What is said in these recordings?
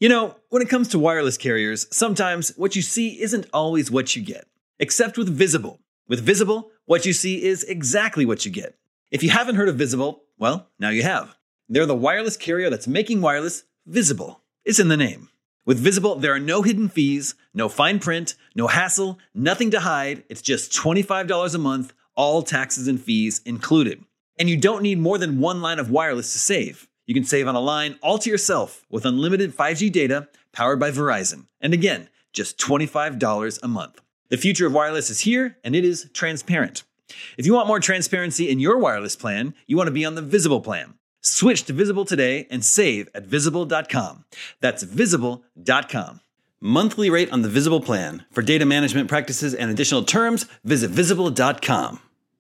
You know, when it comes to wireless carriers, sometimes what you see isn't always what you get. Except with Visible. With Visible, what you see is exactly what you get. If you haven't heard of Visible, well, now you have. They're the wireless carrier that's making wireless visible. It's in the name. With Visible, there are no hidden fees, no fine print, no hassle, nothing to hide. It's just $25 a month, all taxes and fees included. And you don't need more than one line of wireless to save. You can save on a line all to yourself with unlimited 5G data powered by Verizon. And again, just $25 a month. The future of wireless is here, and it is transparent. If you want more transparency in your wireless plan, you want to be on the Visible plan. Switch to Visible today and save at Visible.com. That's Visible.com. Monthly rate on the Visible plan. For data management practices and additional terms, visit Visible.com.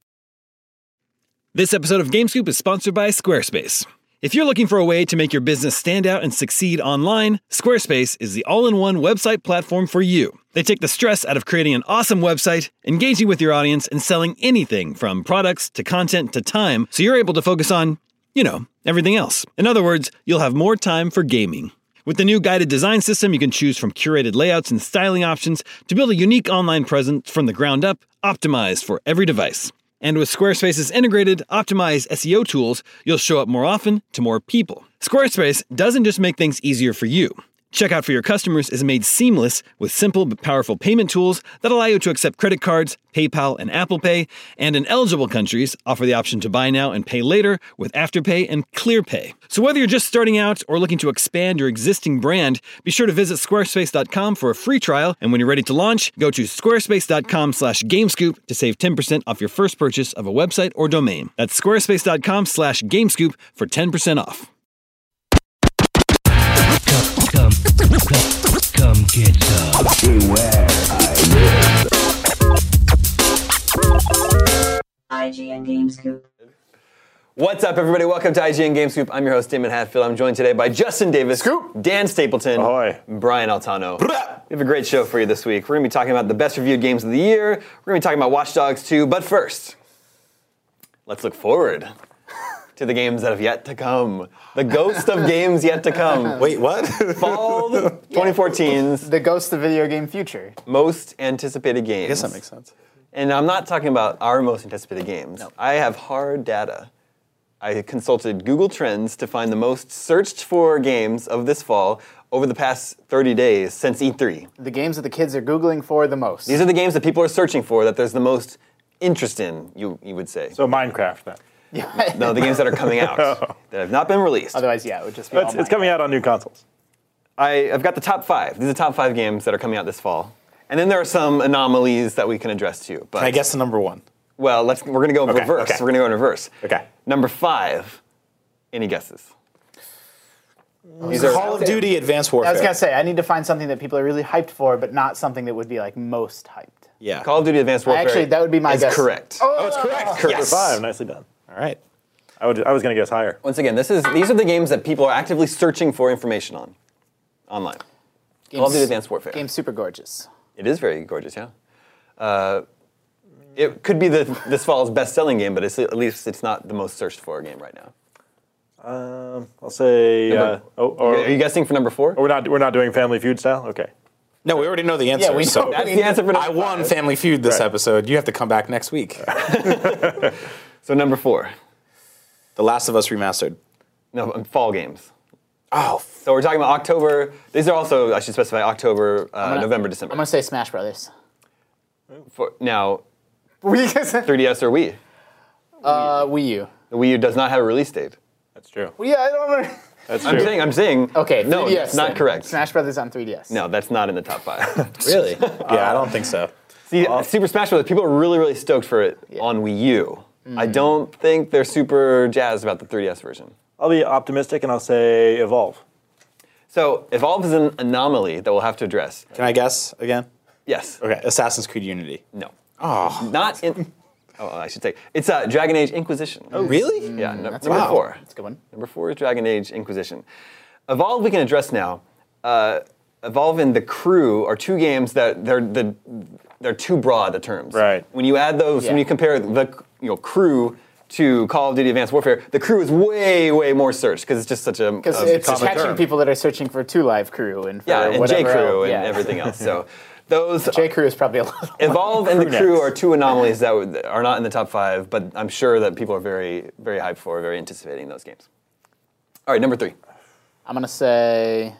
This episode of GameScoop is sponsored by Squarespace. If you're looking for a way to make your business stand out and succeed online, Squarespace is the all-in-one website platform for you. They take the stress out of creating an awesome website, engaging with your audience, and selling anything from products to content to time, so you're able to focus on, everything else. In other words, you'll have more time for gaming. With the new guided design system, you can choose from curated layouts and styling options to build a unique online presence from the ground up, optimized for every device. And with Squarespace's integrated, optimized SEO tools, you'll show up more often to more people. Squarespace doesn't just make things easier for you. Checkout for your customers is made seamless with simple but powerful payment tools that allow you to accept credit cards, PayPal, and Apple Pay, and in eligible countries, offer the option to buy now and pay later with Afterpay and ClearPay. So whether you're just starting out or looking to expand your existing brand, be sure to visit squarespace.com for a free trial, and when you're ready to launch, go to squarespace.com/gamescoop to save 10% off your first purchase of a website or domain. That's squarespace.com/gamescoop for 10% off. Come get some. Beware, IGN GameScoop. What's up, everybody? Welcome to IGN GameScoop. I'm your host, Damon Hatfield. I'm joined today by Justin Davis, Scoop. Dan Stapleton, Ahoy. Brian Altano. We have a great show for you this week. We're going to be talking about the best reviewed games of the year. We're going to be talking about Watch Dogs 2. But first, let's look forward to the games that have yet to come. The ghost of games yet to come. Wait, what? Fall 2014's The ghost of video game future. most anticipated games. I guess that makes sense. And I'm not talking about our most anticipated games. No. I have hard data. I consulted Google Trends to find the most searched for games of this fall over the past 30 days since E3. The games that the kids are Googling for the most. These are the games that people are searching for, that there's the most interest in, you would say. So Minecraft, then. No, the games that are coming out, that have not been released. Otherwise, yeah, it would just be It's coming out on new consoles. I've got the top 5. These are the top 5 games that are coming out this fall. And then there are some anomalies that we can address too. But Can I guess the number one? Well, we're going to go in reverse. Okay. We're going to go in reverse. Okay. Number 5. Any guesses? Call of Duty Advanced Warfare. I was going to say, I need to find something that people are really hyped for, but not something that would be like most hyped. Yeah. Call of Duty Advanced Warfare. Actually, that would be my is guess. correct. Oh, it's correct. Correct. Yes. 5. Nicely done. All right. I was going to guess higher. Once again, these are the games that people are actively searching for information on online. Call of Duty Advanced Warfare. Game's super gorgeous. It is very gorgeous, yeah. It could be this fall's best-selling game, but at least it's not the most searched for game right now. I'll say. Are you guessing for number 4? We're not doing Family Feud style. Okay. No, we already know the answer. Yeah, we know. So That's the answer for number I won 5. Family Feud this Right. episode. You have to come back next week. So number 4. The Last of Us Remastered. No, fall games. Oh, So we're talking about October. These are also, I should specify, October, November, December. I'm going to say Smash Brothers. Now, Were you guys 3DS or Wii? Wii U. The Wii U does not have a release date. That's true. Well, yeah, I don't know. That's true. I'm saying. Okay, No, 3DS that's not then. correct. Smash Brothers on 3DS. No, that's not in the top 5. really? Yeah, I don't think so. See, Super Smash Bros. People are really, really stoked for it on Wii U. I don't think they're super jazzed about the 3DS version. I'll be optimistic and I'll say Evolve. So, Evolve is an anomaly that we'll have to address. Can I guess again? Yes. Okay, Assassin's Creed Unity. No. Oh, Not in. Oh, I should say. It's Dragon Age Inquisition. oh really? Yeah, number wow. 4. That's a good one. Number 4 is Dragon Age Inquisition. Evolve we can address now. Evolve and The Crew are two games that they're too broad the terms. Right. When you add those, when Yeah. you compare the Crew to Call of Duty Advanced Warfare, the crew is way, way more searched because it's just such a Because it's common catching term. people that are searching for 2 Live Crew and for and J whatever Crew else. and everything else. So those J Crew is probably a little. Evolve and the Crew crew necks. are 2 anomalies that are not in the top 5, but I'm sure that people are very, very hyped for, very anticipating those games. All right, number 3. I'm gonna say.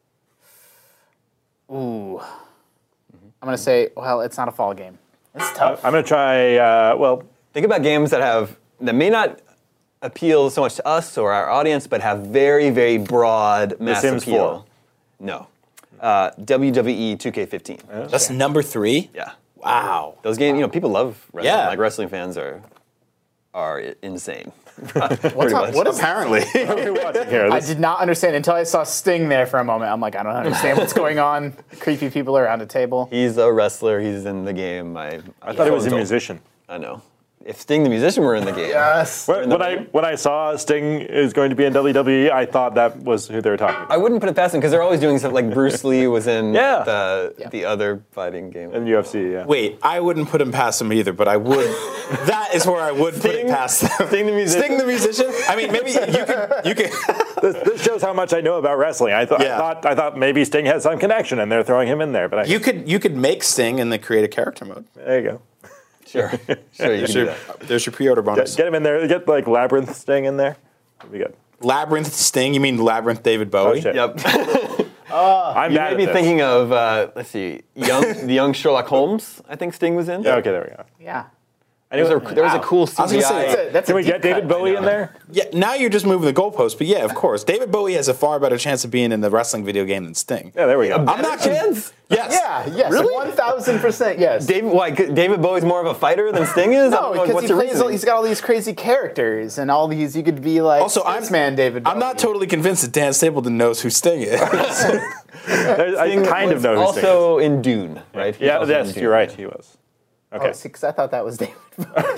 Ooh. I'm gonna say. Well, it's not a fall game. It's tough. I'm going to try, Think about games that may not appeal so much to us or our audience, but have very, very broad mass Sims appeal. 4. No. WWE 2K15. That's number 3? Yeah. Wow. Those games, people love wrestling. Yeah. Like wrestling fans are insane. What is Apparently. watching here. I This, did not understand until I saw Sting there for a moment. I'm like, I don't understand what's going on. Creepy people around a table. He's a wrestler. He's in the game. I thought he was a musician. I know. If Sting the musician were in the game. Yes. When I saw Sting is going to be in WWE, I thought that was who they were talking about. I wouldn't put it past them because they're always doing something like Bruce Lee was in Yeah. the other fighting game. In UFC, yeah. Wait, I wouldn't put him past him either, but I would. That is where I would put it past them. Sting the musician? Sting the musician? I mean, maybe you could. This shows how much I know about wrestling. I thought maybe Sting had some connection, and they're throwing him in there. But You could make Sting in the create a character mode. there you go. Sure. Sure, you can do that. There's your pre-order bonus. Get him in there. Get like Labyrinth Sting in there. That'd be good. Labyrinth Sting? You mean Labyrinth David Bowie? Oh, shit. Yep. I'm You bad may be at this. thinking of, let's see, the young Sherlock Holmes, I think Sting was in. Yeah, okay, there we go. Yeah. There was a cool I was gonna say, CGI. That's Can a we get deep David cut. Bowie in there? Yeah, now you're just moving the goalpost, but yeah, of course. David Bowie has a far better chance of being in the wrestling video game than Sting. Yeah, there we go. I'm not chance? Yes. Yeah, yes. Really? 1,000% yes. David Bowie's more of a fighter than Sting is? No, because he's got all these crazy characters and all these. You could be like. Also, man, David. I'm not totally convinced that Dan Stapleton knows who Sting is. I kind of know who Sting is. Also in Dune, right? He's Yeah, also in yes, Dune. you're right. He was. Okay. Oh, see, because I thought that was David.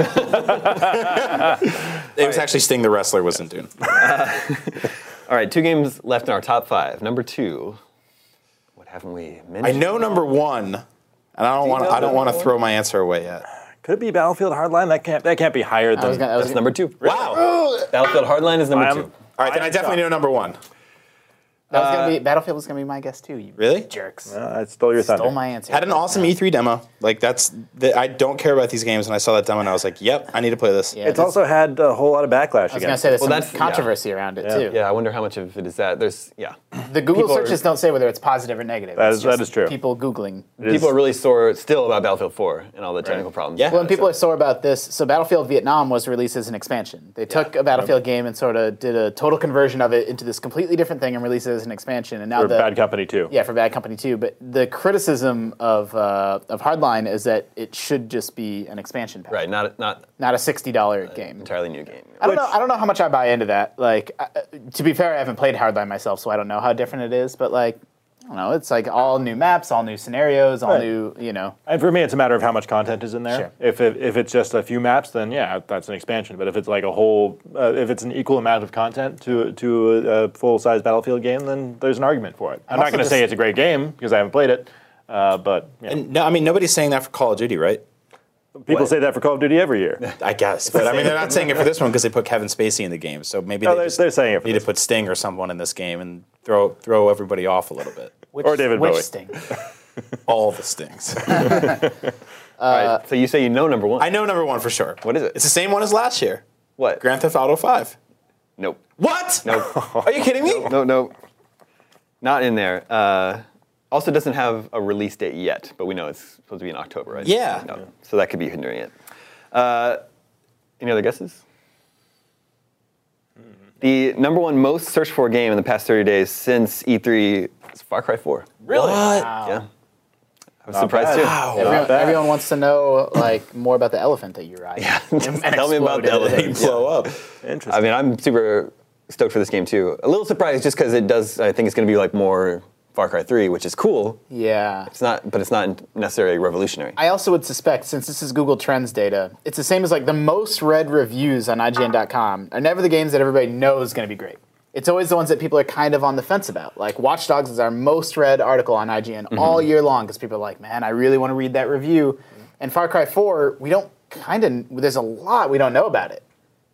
It was actually Sting the wrestler was in Dune. All right, 2 games left in our top 5. Number 2, what haven't we mentioned? I know number 1, and I don't want to throw my answer away yet. Could it be Battlefield Hardline? That can't be higher than. That's number 2. Wow. Battlefield Hardline is number 2. All right, then I definitely know number 1. That was gonna be Battlefield was gonna be my guess too. You Really? jerks. I stole your thunder. Stole my answer. Had an awesome E3 demo. Like I don't care about these games, and I saw that demo and I was like, "Yep, I need to play this." Yeah, It's also had a whole lot of backlash I was gonna against say there's Well, some that's- controversy around it too. Yeah, I wonder how much of it is that. The Google People are- searches don't say whether it's positive or negative. That It's is- that just is true. People Googling. People are really sore still about Battlefield 4 and all the technical problems. Yeah. Well, and people are sore about this. So Battlefield Vietnam was released as an expansion. They took a Battlefield game and sort of did a total conversion of it into this completely different thing and released it as an expansion. And now for Bad Company too. Yeah, for Bad Company 2. But the criticism of Hardline is that it should just be an expansion pack, Right, not not a $60 game. entirely new game. I don't know how much I buy into that. Like, to be fair, I haven't played Hardline myself, so I don't know how different it is. But like, I don't know. It's like all new maps, all new scenarios, all Right. new. And for me, it's a matter of how much content is in there. Sure. If it's just a few maps, then yeah, that's an expansion. But if it's like a whole, if it's an equal amount of content to a full-size Battlefield game, then there's an argument for it. I'm not also going to just- say it's a great game because I haven't played it. But yeah. And no, I mean nobody's saying that for Call of Duty, right? People say that for Call of Duty every year. I guess, but I mean they're not saying it for this one because they put Kevin Spacey in the game. So maybe No, they they're saying it for need to this put Sting or someone in this game and throw everybody off a little bit. Or David which Bowie. Sting? All the Stings. All right, so you say you know number 1. I know number 1 for sure. What is it? It's the same one as last year. What? Grand Theft Auto 5. Nope. What? Nope. Are you kidding me? No. Not in there. Also doesn't have a release date yet, but we know it's supposed to be in October, right? Yeah. No. So that could be hindering it. Any other guesses? The number 1 most searched for game in the past 30 days since E3 is Far Cry 4. Really? Yeah. I was surprised too. Everyone wants to know like more about the elephant that you ride. Yeah. And Tell me about the exploded. elephant. Blow up. Interesting. I mean, I'm super stoked for this game too. A little surprised just because it does. I think it's going to be like more Far Cry 3, which is cool. Yeah. It's not, but it's not necessarily revolutionary. I also would suspect, since this is Google Trends data, it's the same as like the most read reviews on IGN.com are never the games that everybody knows is going to be great. It's always the ones that people are kind of on the fence about. Like Watch Dogs is our most read article on IGN all year long because people are like, man, I really want to read that review. And Far Cry 4, there's a lot we don't know about it.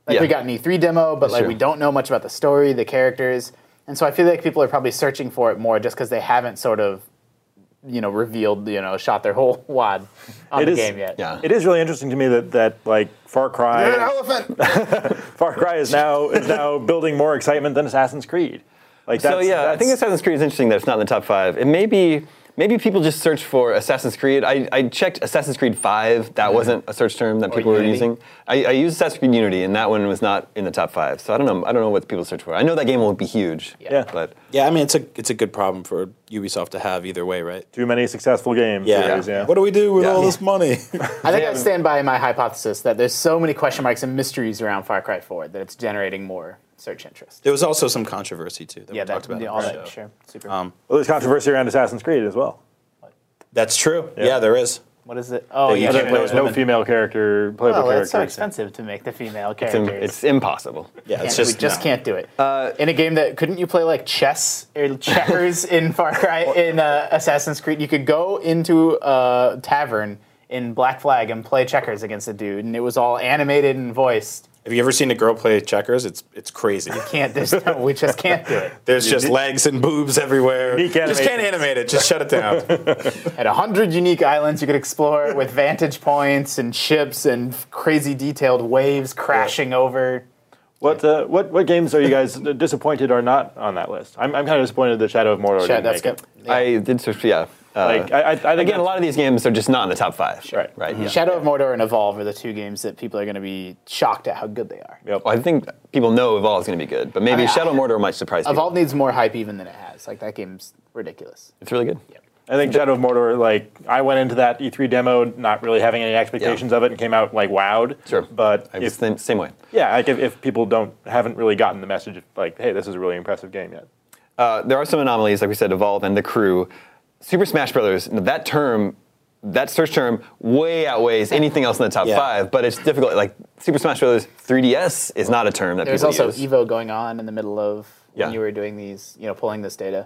Like Yeah. we got an E3 demo, but like true. we don't know much about the story, the characters, and so I feel like people are probably searching for it more just because they haven't sort of, revealed, shot their whole wad on It the is- game yet. Yeah. It is really interesting to me that like Far Cry. You're an elephant. Far Cry is now building more excitement than Assassin's Creed. Like So yeah, I think Assassin's Creed is interesting that it's not in the top 5. It may be, maybe people just search for Assassin's Creed. I checked Assassin's Creed 5. That wasn't a search term that people were Unity. using. I used Assassin's Creed Unity, and that one was not in the top 5. So I don't know what people search for. I know that game will be huge. Yeah. But Yeah, I mean it's a good problem for Ubisoft to have either way, right? too many successful games. Yeah. series, yeah. What do we do with Yeah. all this money? I think I stand by my hypothesis that there's so many question marks and mysteries around Far Cry 4 that it's generating more search interest. There was also some controversy too that Yeah, we talked about. all on the that, show. sure. Super. Well, there's controversy around Assassin's Creed as well. That's true. Yeah, there is. What is it? Oh, you yeah. can't There was no women. female character, playable Well, character. it's so expensive to make the female it's, characters. it's impossible. Yeah, it's We just just no. can't do it. In a game that couldn't you play like chess or checkers in Far Cry in Assassin's Creed? You could go into a tavern in Black Flag and play checkers against a dude, and it was all animated and voiced. Have you ever seen a girl play checkers? It's crazy. We just can't do it. There's just legs and boobs everywhere. Unique Just animation. can't animate it. Just shut it down. At 100 unique islands you could explore with vantage points and ships and crazy detailed waves crashing over. What games are you guys disappointed are not on that list? I'm kind of disappointed that Shadow of Mordor didn't That's make good. it. I did search, yeah. Like, I think Again, a lot of these games are just not in the top 5. Right. Right. Yeah. Shadow of Mordor and Evolve are the two games that people are going to be shocked at how good they are. Yep. Well, I think people know Evolve is going to be good, but maybe I mean, Shadow of Mordor might surprise people. Evolve needs more hype even than it has. Like that game's ridiculous. It's really good. I think Shadow of Mordor, like, I went into that E3 demo not really having any expectations of it and came out, like, wowed. Sure. But I was if, the same way. yeah, like if people haven't really gotten the message of, like, hey, this is a really impressive game yet. There are some anomalies, like we said, Evolve and The Crew. Super Smash Brothers, that search term way outweighs anything else in the top Yeah. 5, but it's difficult. Like, Super Smash Brothers 3DS is not a term that There's people also use. Evo going on in the middle of Yeah. when you were doing these, pulling this data.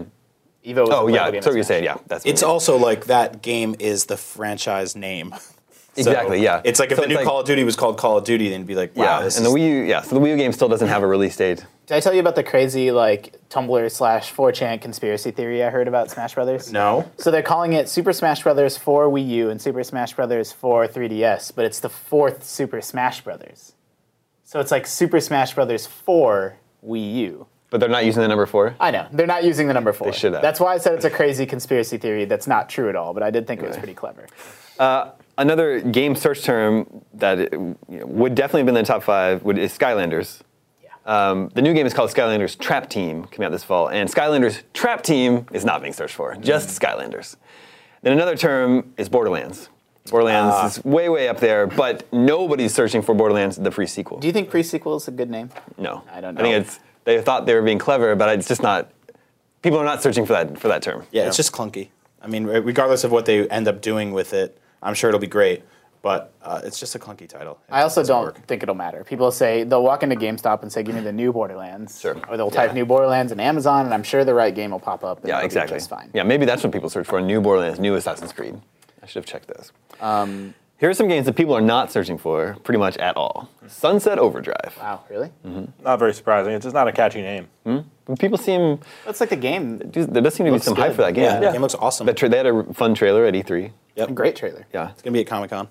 Evo was Oh, a yeah, playable game so in you're Smash. saying, yeah. That's It's also like that game is the franchise name. Exactly, yeah. It's like if So the it's new like- Call of Duty was called Call of Duty, then you'd be like, wow, yeah, this and is... the Wii U, so the Wii U game still doesn't have a release date. Did I tell you about the crazy like Tumblr/4chan conspiracy theory I heard about Smash Brothers? No. So they're calling it Super Smash Brothers for Wii U and Super Smash Brothers for 3DS, but it's the fourth Super Smash Brothers. So it's like Super Smash Brothers for Wii U. But they're not using the number 4? I know. They're not using the number 4. They should have. That's why I said it's a crazy conspiracy theory that's not true at all, but I did think it was pretty clever. Another game search term that would definitely have been in the top 5 is Skylanders. Yeah. The new game is called Skylanders Trap Team, coming out this fall, and Skylanders Trap Team is not being searched for, just Skylanders. Then another term is Borderlands. Borderlands is way, way up there, but nobody's searching for Borderlands, the free sequel. Do you think pre-sequel is a good name? No. I don't I think know. they thought they were being clever, but it's just not, people are not searching for that term. Yeah, it's just clunky. I mean, regardless of what they end up doing with it, I'm sure it'll be great, but it's just a clunky title. I also It doesn't don't work. think it'll matter. People say they'll walk into GameStop and say, "Give me the new Borderlands," Sure. or they'll type "new Borderlands" in Amazon, and I'm sure the right game will pop up. And Yeah, it'll be exactly. just fine. Yeah, maybe that's what people search for, new Borderlands, new Assassin's Creed. I should have checked those. Here are some games that people are not searching for pretty much at all. Sunset Overdrive. Wow, really? Not very surprising. It's just not a catchy name. But people seem, That's like the game. there does seem to be some hype good. for that game. Yeah, the game looks awesome. They had a fun trailer at E3. Yep. Great trailer. Yeah. It's going to be at Comic-Con.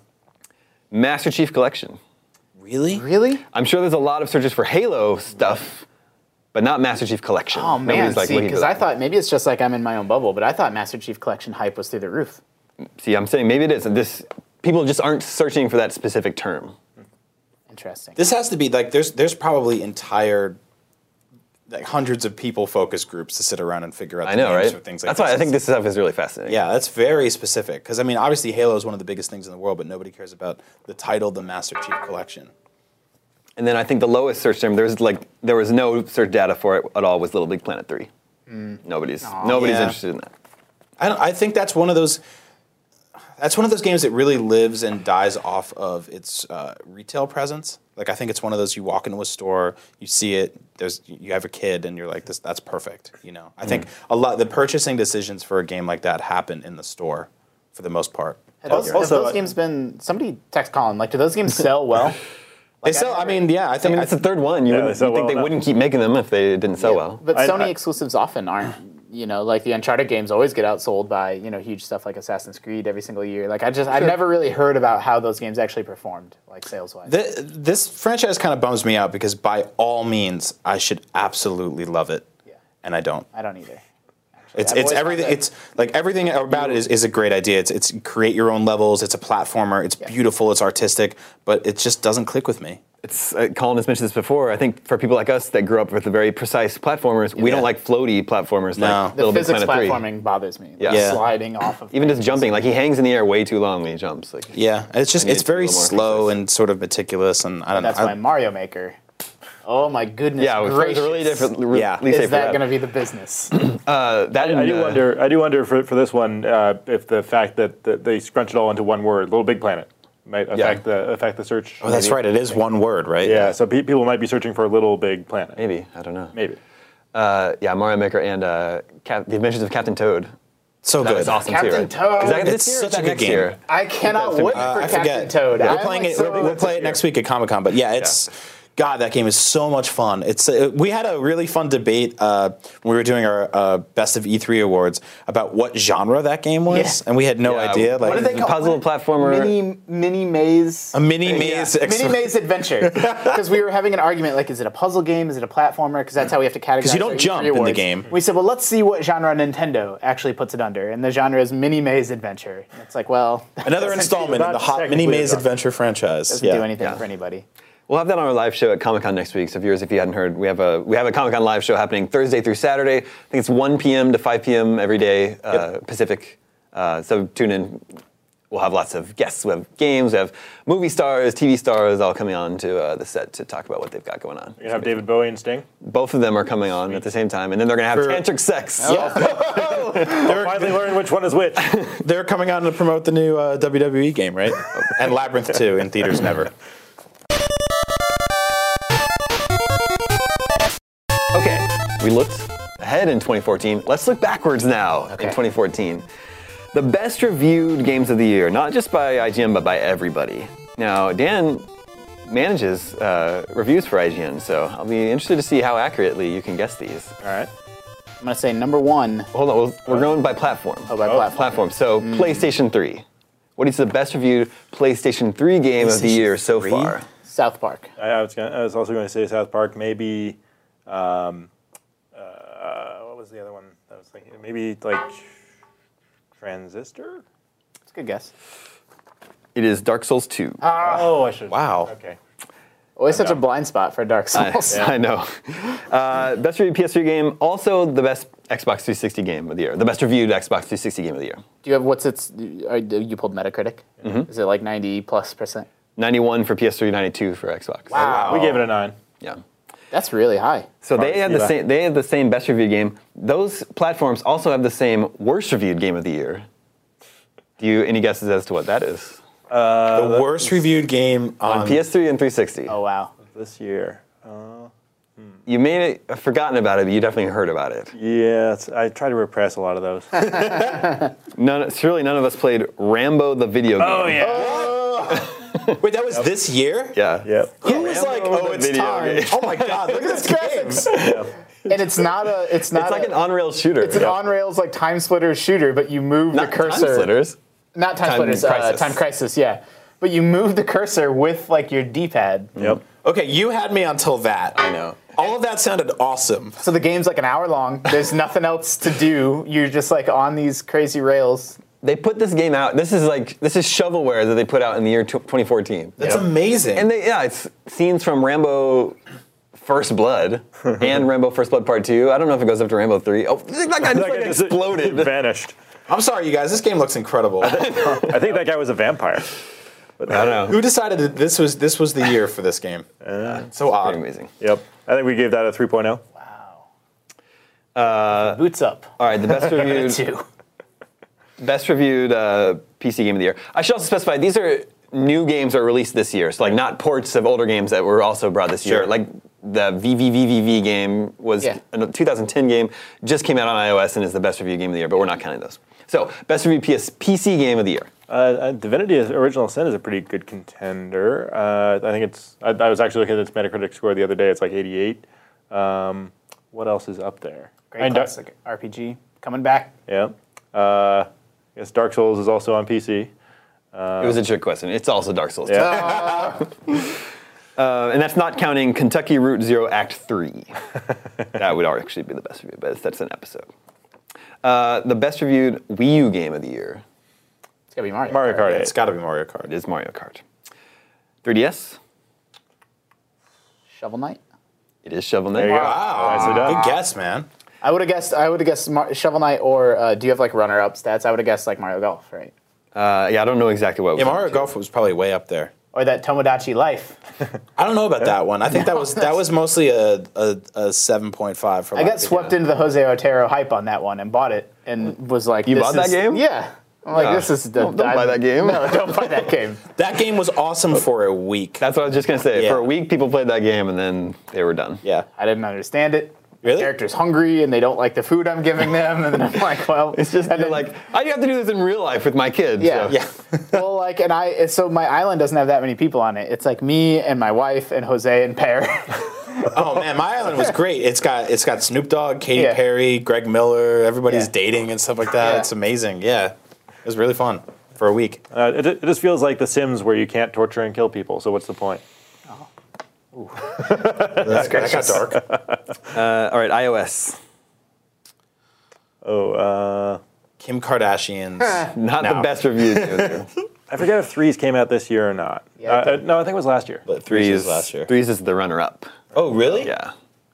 Master Chief Collection. Really? Really? I'm sure there's a lot of searches for Halo stuff, but not Master Chief Collection. Oh man, Nobody's, like, see, looking for because that. I thought maybe it's just like I'm in my own bubble, but I thought Master Chief Collection hype was through the roof. See, I'm saying maybe it is. People just aren't searching for that specific term. Interesting. This has to be, like, there's probably entire, like, hundreds of people focus groups to sit around and figure out I the know, names right? for things like That's why I think this stuff is really fascinating. Yeah, that's very specific. Because, I mean, obviously Halo is one of the biggest things in the world, but nobody cares about the title, the Master Chief Collection. And then I think the lowest search term, there was no search data for it at all, was Little Big Planet 3. Nobody's Yeah. interested in that. I think that's one of those. That's one of those games that really lives and dies off of its retail presence. Like, I think it's one of those, you walk into a store, you see it, you have a kid, and you're like, that's perfect. You know, I think the purchasing decisions for a game like that happen in the store, for the most part. Have those games been? Somebody text Colin. Like, do those games sell well? They sell. I mean, yeah. I think it's the third one. You Yeah, they wouldn't sell you think well they enough. wouldn't keep making them if they didn't sell well. But I- Sony I- exclusives often aren't. Like the Uncharted games always get outsold by huge stuff like Assassin's Creed every single year. Like I've never really heard about how those games actually performed, like sales wise. This franchise kind of bums me out because by all means I should absolutely love it, and I don't. I don't either. It's I've always everything. found It's like everything about it is a great idea. It's create your own levels. It's a platformer. It's beautiful. It's artistic, but it just doesn't click with me. It's Colin has mentioned this before. I think for people like us that grew up with the very precise platformers, we Yeah. don't like floaty platformers No. like The Little Big physics Planet 3. platforming bothers me. Yeah. Like Yeah. sliding off of Even just things. jumping, like he hangs in the air way too long when he jumps. Like Yeah, it's just I need it's it to be a very little more slow precise. and sort of meticulous, and I don't That's know. why Mario Maker. Oh my goodness yeah, it was gracious. a really different Yeah. release date Is for that going to be the business? That I do wonder for this one if the fact that they scrunch it all into one word, Little Big Planet, might affect the search. Oh, that's maybe. right. It is one word, right? Yeah, so people might be searching for a Little Big Planet. Maybe, I don't know. Maybe. Yeah, Mario Maker and the Adventures of Captain Toad. So That good. was awesome Captain too. Right? Toad. Is that this It's year or is such that a good next game. year? I cannot wait for I Captain forget. Toad. We're I'm playing like it. so We'll play it next week at Comic Con. But yeah, it's God. That game is so much fun. It's we had a really fun debate when we were doing our Best of E3 awards about what genre that game was, Yeah. and we had no Yeah. idea. What Like did they call Puzzle platformer. Mini maze. a mini maze. Mini maze adventure. Because we were having an argument like, is it a puzzle game? Is it a platformer? Because that's how we have to categorize. 'Cause you don't our jump E3 in the awards. game. We said, well, let's see what genre Nintendo actually puts it under, and the genre is mini maze adventure. And it's like, well, Another doesn't installment in the not hot mini technically a maze genre. adventure franchise. doesn't do anything for anybody. We'll have that on our live show at Comic Con next week. So viewers, if you hadn't heard, we have a Comic Con live show happening Thursday through Saturday. I think it's 1 p.m. to 5 p.m. every day Pacific. So tune in. We'll have lots of guests. We have games. We have movie stars, TV stars, all coming on to the set to talk about what they've got going on. You have David Bowie and Sting. Both of them are coming on at the same time, and then they're going to have tantric sex. Finally learn which one is which. They're coming on to promote the new WWE game, right? And Labyrinth 2 in theaters never. Okay, we looked ahead in 2014. Let's look backwards now in 2014. The best reviewed games of the year, not just by IGN, but by everybody. Now, Dan manages reviews for IGN, so I'll be interested to see how accurately you can guess these. All right. I'm going to say number one. Hold on, we're going by platform. Oh, by platform. Platform. So, PlayStation 3. What is the best reviewed PlayStation 3 game of the year so 3? far? South Park. I was also going to say South Park. Maybe. What was the other one? I was thinking maybe like Transistor. That's a good guess. It is Dark Souls 2. Oh, I should. Wow. Okay. Always such a blind spot for Dark Souls. I know. Best reviewed PS3 game, also the best Xbox 360 game of the year. The best reviewed Xbox 360 game of the year. Do you have what's its? You pulled Metacritic. Is it like 90+%? 91 for PS3, 92 for Xbox. Wow. We gave it a 9. Yeah. That's really high. So they have the Yeah. same. They have the same best reviewed game. Those platforms also have the same worst reviewed game of the year. Do you any guesses as to what that is? The worst reviewed game on PS3 and 360. Oh wow. This year. You may have forgotten about it, but you definitely heard about it. Yeah, I try to repress a lot of those. Surely none of us played Rambo the video game. Oh yeah. Wait, that was this year? Yeah. Yep. Who was like, Rambo oh, the it's video time. game. Oh my God, look at this game. And it's not a. It's not It's like a, an on-rail shooter. It's an on-rails like time splitter shooter, but you move Not the cursor. Time Splitters. Not time, Time splitters. Crisis. Time Crisis. Yeah, but you move the cursor with like your D-pad. Yep. Okay, you had me until that. I know. All of that sounded awesome. So the game's like an hour long. There's nothing else to do. You're just like on these crazy rails. They put this game out. This is shovelware that they put out in the year 2014. That's amazing. And it's scenes from Rambo First Blood and Rambo First Blood Part 2. I don't know if it goes up to Rambo 3. Oh, that guy just like exploded. Vanished. I'm sorry, you guys. This game looks incredible. I think that guy was a vampire. I don't know. Who decided that this was the year for this game? So odd. Pretty amazing. Yep. I think we gave that a 3.0. Boots up. All right, the best reviewed Two. PC game of the year. I should also specify these are new games that were released this year, so like not ports of older games that were also brought this year. Sure. Like the VVVVV game was Yeah. a 2010 game, just came out on iOS and is the best review game of the year, but we're not counting those. So, best review PC game of the year. Divinity Original Sin is a pretty good contender. I think it's. I was actually looking at its Metacritic score the other day. It's like 88. What else is up there? Great classic RPG coming back. Yeah. I guess Dark Souls is also on PC. It was a trick question. It's also Dark Souls 2. Yeah. And that's not counting Kentucky Route Zero Act 3. That would actually be the best review, but that's an episode. The best reviewed Wii U game of the year. It's gotta be Mario. Mario Kart 8. It's got to be Mario Kart. It is Mario Kart. 3DS. Shovel Knight. It is Shovel Knight. There you go. Wow, Nicely done. good guess, man. I would have guessed Shovel Knight, or do you have like runner-up stats? I would have guessed like Mario Golf, right? Yeah, I don't know exactly what. Yeah, Mario Golf was probably way up there. Or that Tomodachi Life. I don't know about that one. I think that was mostly a 7.5 for. I got swept into the Jose Otero hype on that one and bought it and was like, You this bought that is- game? Yeah. I'm like, Yeah. this is the. Don't buy that game. No, don't buy that game. That game was awesome for a week. That's what I was just gonna say. Yeah. For a week, people played that game, and then they were done. Yeah. I didn't understand it. Really? The character's hungry and they don't like the food I'm giving them, and then I'm like, well, It's just and you're then- like, I have to do this in real life with my kids. Yeah. so- Yeah. well, like, so my island doesn't have that many people on it. It's like me and my wife and Jose and Pear. Oh man, my island was great. It's got Snoop Dogg, Katy Yeah. Perry, Greg Miller. Everybody's Yeah. dating and stuff like that. Yeah. It's amazing. Yeah, it was really fun for a week. It just feels like The Sims where you can't torture and kill people. So what's the point? That got dark. All right, iOS. Kim Kardashian's. Not the No. best reviews. I forget if 3s came out this year or not. Yeah, I No, I think it was last year. But Threes was last year. Threes is the runner-up. Oh really? Yeah,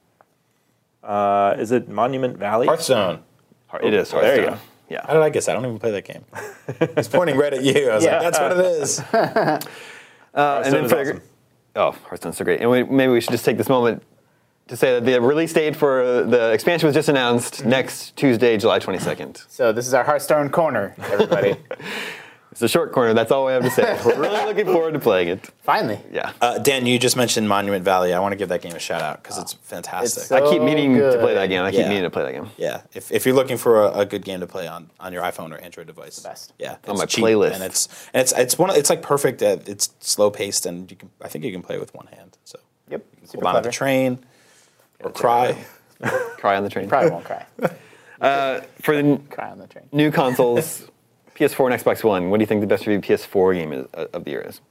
Is it Monument Valley? Hearthstone. it is. There you Hearthstone. go. How Yeah. did I guess? I don't even play that game. He's pointing right at you. I was Yeah. like, that's what it is. And Hearthstone is for awesome. oh, Hearthstone's so great. And maybe we should just take this moment to say that the release date for the expansion was just announced next Tuesday, July 22nd. So this is our Hearthstone corner, everybody. It's a short corner. That's all I have to say. We're really looking forward to playing it. Finally. Yeah. Dan, you just mentioned Monument Valley. I want to give that game a shout out because it's fantastic. It's so- I keep meaning to good. play that game. I keep Yeah. meaning to play that game. Yeah, if you're looking for a good game to play on your iPhone or Android device, best. Yeah, On it's my cheap, playlist. and it's like perfect. It's slow paced, and I think you can play it with one hand. So Yep. hold Super on to the clever. train or cry. Cry on the train. Probably won't cry. For the Cry on the train. new consoles, PS4 and Xbox One, what do you think the best reviewed PS4 game of the year is?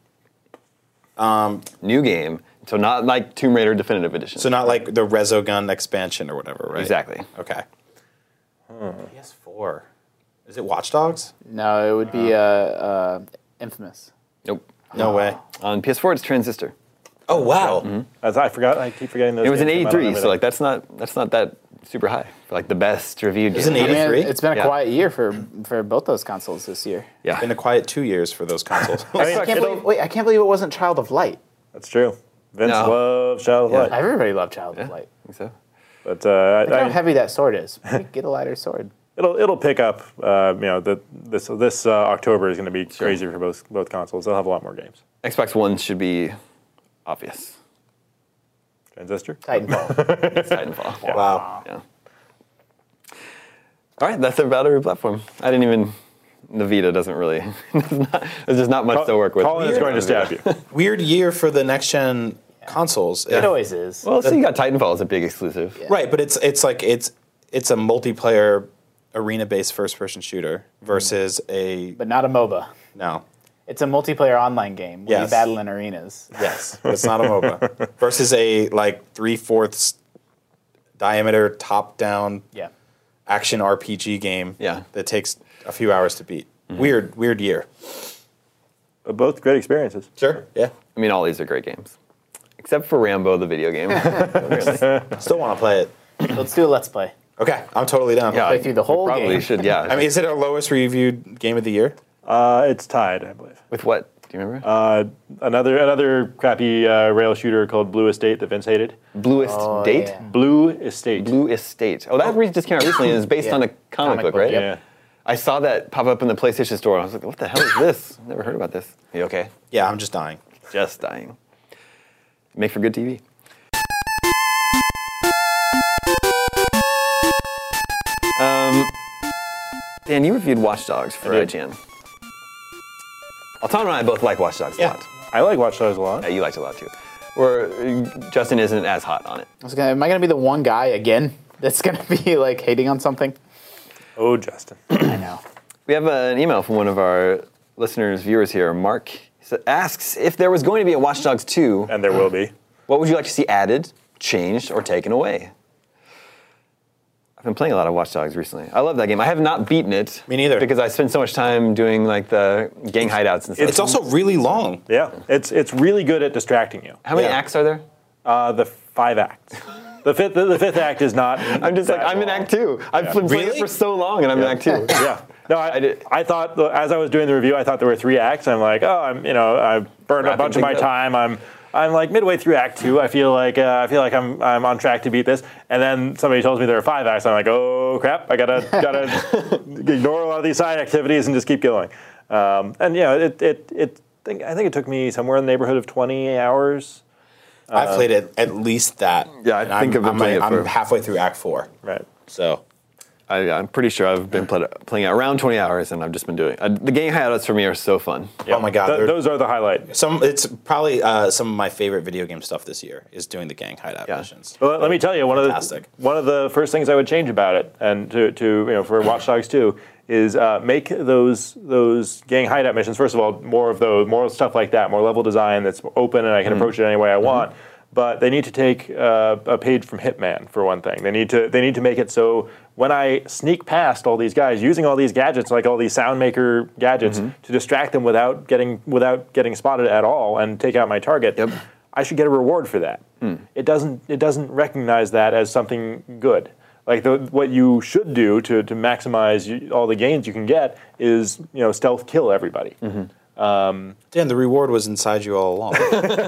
New game, so not like Tomb Raider Definitive Edition. So not like the Resogun expansion or whatever, right? Exactly. Okay. PS4. Is it Watch Dogs? No, it would be Infamous. Nope. No way. On PS4, it's Transistor. Oh wow. I forgot. I keep forgetting those. It was an games come out on 83, so everything. like that's not that super high for like the best reviewed It was an game. I mean, 83? it's been a Yeah. quiet year for both those consoles this year. Yeah. Been a quiet 2 years for those consoles. I mean, I can't believe it wasn't Child of Light. that's true. Vince No. loves Shadow of Yeah. Light, Everybody loved Child of Yeah, Light. I think so. but Look how heavy that sword is. Maybe get a lighter sword. it'll pick up. This October is going to be crazy for both consoles. They'll have a lot more games. Xbox One should be obvious. Transistor. Titanfall. It's Titanfall. Wow. Yeah. All right, that's about every platform. I didn't even. The Vita doesn't really. There's just not much to work with. Colin is going to stab you. Weird year for the next gen consoles. It always is. Well, so you got Titanfall as a big exclusive. Right, but it's a multiplayer arena based first person shooter versus a but not a MOBA. no. It's a multiplayer online game where Yes. you battle in arenas. Yes, but it's not a MOBA. Versus a like 3/4 diameter top down Yeah. action RPG game. Yeah. That takes a few hours to beat. Weird year. But both great experiences. Sure. Yeah. I mean, all these are great games, except for Rambo, the video game. Really. Still want to play it. Let's do a Let's Play. Okay, I'm totally down. Yeah, Play through the whole probably game. should. Yeah. I mean, is it our lowest reviewed game of the year? It's tied, I believe. with what? Do you remember? Another crappy rail shooter called Blue Estate that Vince hated. Bluest Date. yeah. Blue Estate. Blue Estate. Oh, that just came out recently, and it's based Yeah. on a comic book, book, right? yep. Yeah. I saw that pop up in the PlayStation Store. And I was like, "What the hell is this? Never heard about this." You okay? Yeah, I'm just dying. Just dying. Make for good TV. Dan, you reviewed Watch Dogs for I did. IGN. Alton and I both like Watch Dogs a Yeah. lot. I like Watch Dogs a lot. Yeah, you liked it a lot too. Where Justin isn't as hot on it. Am I gonna be the one guy again that's gonna be like hating on something? Oh, Justin. I know. We have an email from one of our listeners, viewers here, Mark. Asks if there was going to be a Watch Dogs 2, And there will be. what would you like to see added, changed, or taken away? I've been playing a lot of Watch Dogs recently. I love that game. I have not beaten it. Me neither. Because I spend so much time doing like the gang hideouts and stuff. It's also really long. Yeah, it's really good at distracting you. How many yeah. acts are there? The 5 acts. The fifth act is not. I'm just like, I'm in Act 2. I've been playing it Really? for so long and I'm in Act 2. Yeah. No, I thought as I was doing the review, I thought there were 3 acts. I'm like, oh, I burned a Wrapping bunch of my things up. time. I'm like midway through Act 2. I feel like I'm on track to beat this. And then somebody tells me there are 5 acts. I'm like, oh crap! I gotta ignore a lot of these side activities and just keep going. And you know, I think it took me somewhere in the neighborhood of 20 hours. I've played it at least that. Yeah, I and think I've been playing it I'm for- halfway through Act 4. Right. So I'm pretty sure I've been playing it around 20 hours and I've just been doing it. The gang hideouts for me are so fun. oh my god, they're- Those are the highlight. it's probably some of my favorite video game stuff this year is doing the gang hideout Yeah. missions. Well, let me tell you, Fantastic. one of the first things I would change about it, and for Watch Dogs 2, is make those gang hideout missions. First of all, more stuff like that, more level design that's open, and I can approach it any way I want. But they need to take a page from Hitman for one thing. They need to make it so when I sneak past all these guys using all these gadgets, like all these sound maker gadgets, to distract them without getting spotted at all and take out my target. Yep. I should get a reward for that. It doesn't recognize that as something good. Like what you should do to maximize all the gains you can get is stealth kill everybody. Dan, the reward was inside you all along.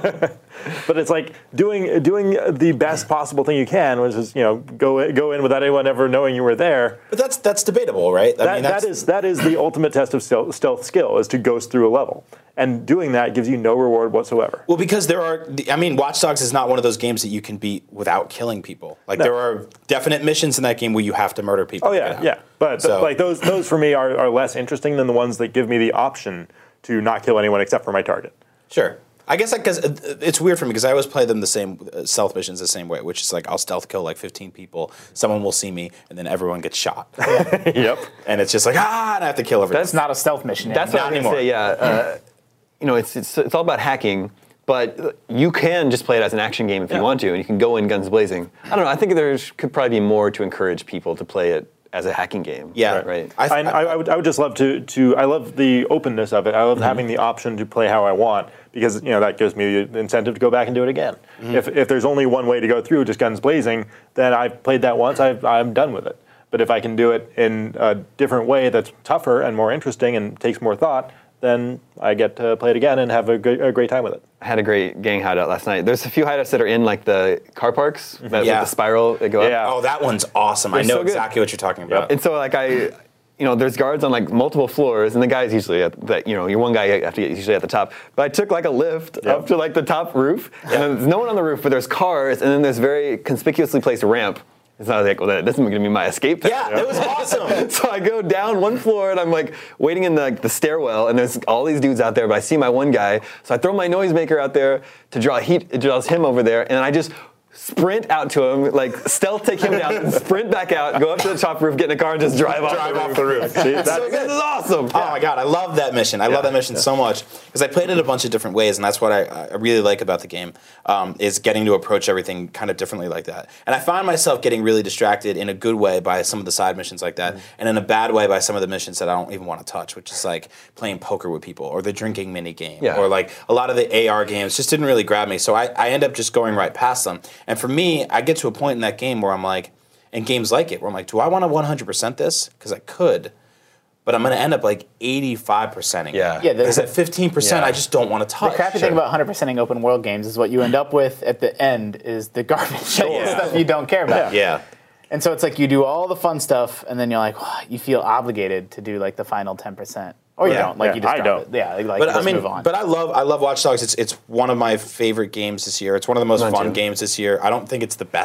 But it's like doing the best possible thing you can, which is go in without anyone ever knowing you were there. But that's debatable, right? That is the ultimate test of stealth skill, is to ghost through a level, and doing that gives you no reward whatsoever. Well, because Watch Dogs is not one of those games that you can beat without killing people. Like there are definite missions in that game where you have to murder people. Oh to get yeah, out. yeah. But So- like those for me are less interesting than the ones that give me the option to not kill anyone except for my target. Sure. I guess because it's weird for me because I always play them the same stealth missions the same way, which is like I'll stealth kill like 15 people, someone will see me, and then everyone gets shot. Yep. And it's just like, and I have to kill everyone. It's not a stealth mission. That's what Not I was going to anymore. say, yeah. It's all about hacking, but you can just play it as an action game if you want to, and you can go in guns blazing. I don't know, I think there could probably be more to encourage people to play it as a hacking game. Yeah. Right. I would just love to. I love the openness of it. I love having the option to play how I want, because that gives me the incentive to go back and do it again. If there's only one way to go through, just guns blazing, then I've played that once. I'm done with it. But if I can do it in a different way that's tougher and more interesting and takes more thought, then I get to play it again and have a great time with it. I had a great gang hideout last night. There's a few hideouts that are in like the car parks that Yeah. with the spiral that go Yeah. up. Oh, that one's awesome. I They're know so good. exactly what you're talking about. And so like there's guards on like multiple floors, and the guy's usually at that. Your one guy is usually at the top. But I took like a lift up to like the top roof, and then there's no one on the roof, but there's cars, and then there's very conspicuously placed ramp. And so I was like, well, this isn't going to be my escape path. Yeah, it was awesome. So I go down one floor, and I'm like waiting in the stairwell, and there's all these dudes out there, but I see my one guy. So I throw my noisemaker out there to draw heat. It draws him over there, and I just sprint out to him, like stealth take him down, and sprint back out, go up to the top roof, get in a car, and just drive off the roof. See, So this is awesome. Oh my god, I love that mission. I love that mission so much because I played it a bunch of different ways, and that's what I really like about the game is getting to approach everything kind of differently like that. And I find myself getting really distracted in a good way by some of the side missions like that, and in a bad way by some of the missions that I don't even want to touch, which is like playing poker with people or the drinking mini game or like a lot of the AR games just didn't really grab me. So I end up just going right past them. And for me, I get to a point in that game where I'm like, and games like it, where I'm like, do I want to 100% this? Because I could. But I'm going to end up like 85%ing. Yeah. Yeah, Because at 15%, I just don't want to touch. The crappy thing about 100%ing open world games is what you end up with at the end is the garbage stuff you don't care about. Yeah. And so it's like you do all the fun stuff, and then you're like, oh, you feel obligated to do like the final 10%, or you Yeah. don't. Like Yeah, you just I drop don't. it. Yeah, like But just I mean, move on. but I love Watch Dogs. It's one of my favorite games this year. It's one of the most Mine fun too. games this year. I don't think it's the best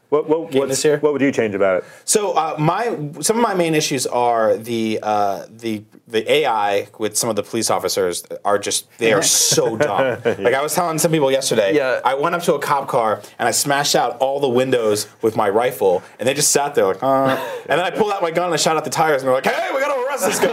game this year. What would you change about it? So some of my main issues are the AI with some of the police officers they are so dumb. Like I was telling some people yesterday, I went up to a cop car and I smashed out all the windows with my rifle, and they just sat there like, and then I pulled out my gun and I shot out the tires, and they're like, hey, we gotta arrest this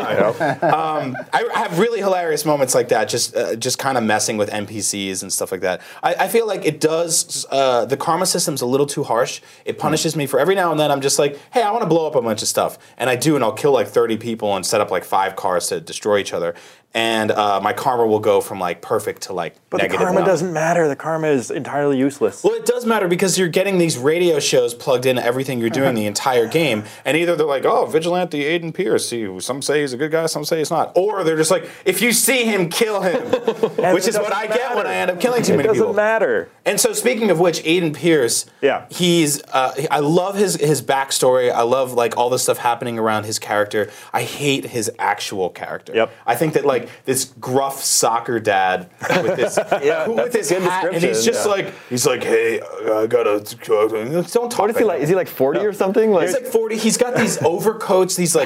guy. I have really hilarious moments like that, just kind of messing with NPCs and stuff like that. I feel like it does. The karma system's a little too harsh. It punishes me for every now and then. I'm just like, hey, I want to blow up a bunch of stuff, and I do, and I'll kill like 30 people and set up like 5 cars to destroy each other. And my karma will go from like perfect to like negative. But the karma 1. doesn't matter. The karma is entirely useless. Well, it does matter because you're getting these radio shows plugged into everything you're doing the entire game, and either they're like, "Oh, Vigilante Aiden Pierce." Some say he's a good guy, some say he's not, or they're just like, "If you see him, kill him," which is what I get when I end up killing too many people. It doesn't matter. And so, speaking of which, Aiden Pierce, he's I love his backstory. I love like all the stuff happening around his character. I hate his actual character. Yep. I think that like this gruff soccer dad with this with his hat, and he's just he's like, hey, I gotta don't talk. What is he like? Is he like 40 or something? Like, he's like 40. He's got these overcoats, these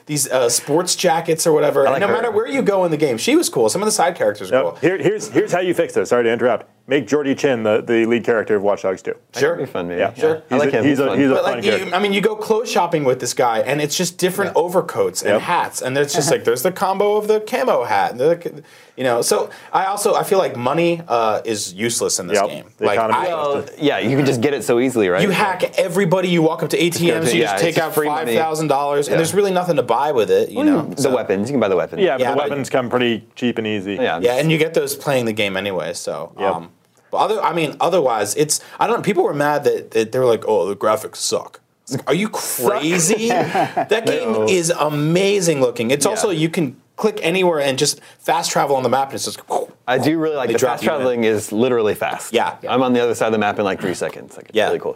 sports jackets or whatever. Like and no her. matter where you go in the game, she was cool. Some of the side characters are cool. Here's how you fix this. Sorry to interrupt. Make Jordy Chin the lead character of Watch Dogs 2. Sure. That'd be fun, maybe. Yeah. Sure. I like him. He's a But fun character. you go clothes shopping with this guy, and it's just different overcoats and hats, and there's just like there's the combo of the camo hat, and So I feel like money is useless in this game. The Like economy you can just get it so easily, right? you hack everybody. You walk up to ATMs, you just take it's out free money. $5,000, and there's really nothing to buy with it. You know, The weapons. You can buy the weapons. Yeah, but Yeah, the but- weapons come pretty cheap and easy. Yeah. Yeah, and you get those playing the game anyway. So, but otherwise, it's I don't know. People were mad that they were like, "Oh, the graphics suck." It's like, are you crazy? That game is amazing looking. It's also you can click anywhere and just fast travel on the map, and it's just. I do really like They the drop fast you in. traveling is literally fast. Yeah. I'm on the other side of the map in like 3 seconds. Like, it's really cool.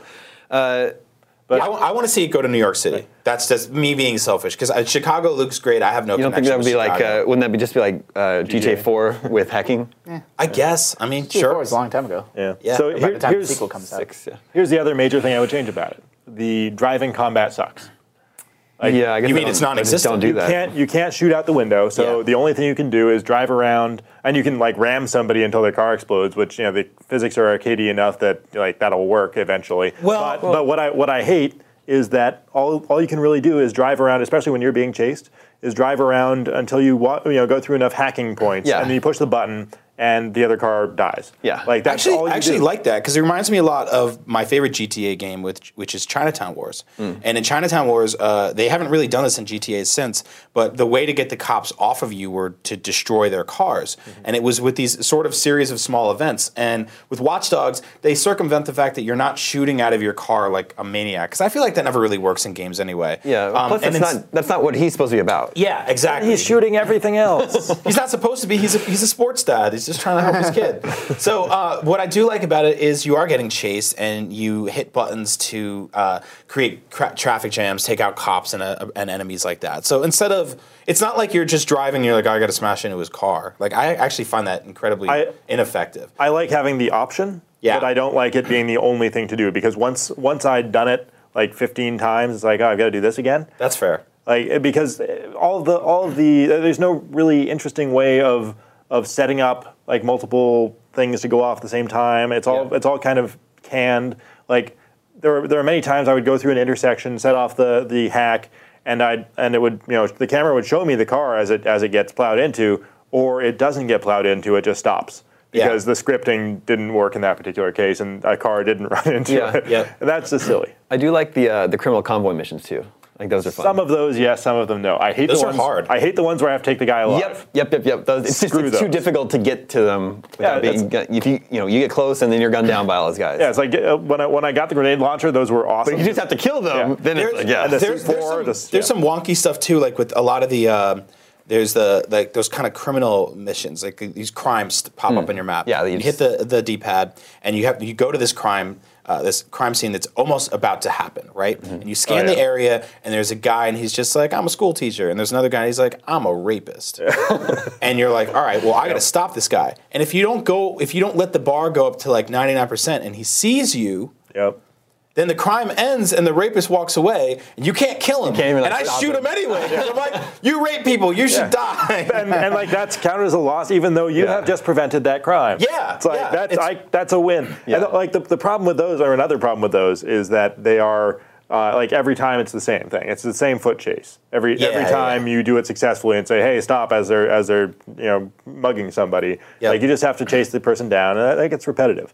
But I want to see it go to New York City. That's just me being selfish because Chicago looks great. I have no. You don't think that would be like? Wouldn't that be just be like GTA 4 with hacking? I guess. I mean, Sure. sure. It was a long time ago. Yeah. Yeah. So By the time the here's sequel comes out. 6. Yeah. here's the other major thing I would change about it. The driving combat sucks. Yeah. I guess You I mean don't- it's I just non-existent? Don't do You that. You can't shoot out the window, so Yeah. the only thing you can do is drive around, and you can like ram somebody until their car explodes, which the physics are arcadey enough that like that'll work eventually. But what I hate is that all you can really do is drive around, especially when you're being chased, is drive around until you go through enough hacking points, Yeah. and then you push the button, and the other car dies. Yeah. like that's Actually, all you I actually do. like that because it reminds me a lot of my favorite GTA game, which is Chinatown Wars. And in Chinatown Wars, they haven't really done this in GTA since, but the way to get the cops off of you were to destroy their cars. And it was with these sort of series of small events. And with Watch Dogs, they circumvent the fact that you're not shooting out of your car like a maniac, because I feel like that never really works in games anyway. Yeah. Plus, that's not what he's supposed to be about. Yeah, exactly. He's shooting everything else. He's not supposed to be. He's a sports dad. He's just trying to help his kid. So what I do like about it is you are getting chased, and you hit buttons to create traffic jams, take out cops and enemies like that. So instead of, it's not like you're just driving and you're like, oh, I got to smash into his car. Like I actually find that incredibly ineffective. I like having the option, but I don't like it being the only thing to do, because once I'd done it like 15 times, it's like, oh, I've got to do this again. That's fair. Like, because all of the there's no really interesting way of setting up like multiple things to go off at the same time. It's all kind of canned. Like there are many times I would go through an intersection, set off the hack, and it would, the camera would show me the car as it gets plowed into, or it doesn't get plowed into, it just stops. Because the scripting didn't work in that particular case, and a car didn't run into it. Yeah. And that's just silly. I do like the criminal convoy missions too. I think those are fun. Some of those, yes. Some of them, no. I hate Those the are ones. hard. I hate the ones where I have to take the guy alive. Yep. It's Screw too those. difficult to get to them without being. If you get close and then you're gunned down by all those guys. Yeah, it's like when I got the grenade launcher, those were awesome. But you just have to kill them. Yeah. Then it's like, yeah. And the There's C4, some wonky stuff too, like with a lot of the. There's those kind of criminal missions, like these crimes pop up on your map. Yeah, you hit the D-pad, and you go to this crime scene that's almost about to happen, right? And you scan the area, and there's a guy, and he's just like, I'm a school teacher, and there's another guy, and he's like, I'm a rapist, and you're like, all right, well, I got to stop this guy. And if you don't let the bar go up to like 99%, and he sees you. Yep. Then the crime ends and the rapist walks away, and you can't kill him. can't even, and like, I stop shoot him. him anyway. I'm like, you rape people, you should die. and like that's counted as a loss, even though you have just prevented that crime. Yeah, it's like yeah, that's a win. Yeah. And like the problem with those, or another problem with those, is that they are like every time it's the same thing. It's the same foot chase. Every time you do it successfully and say, "Hey, stop!" as they're mugging somebody. Yep. Like you just have to chase the person down, and that gets repetitive.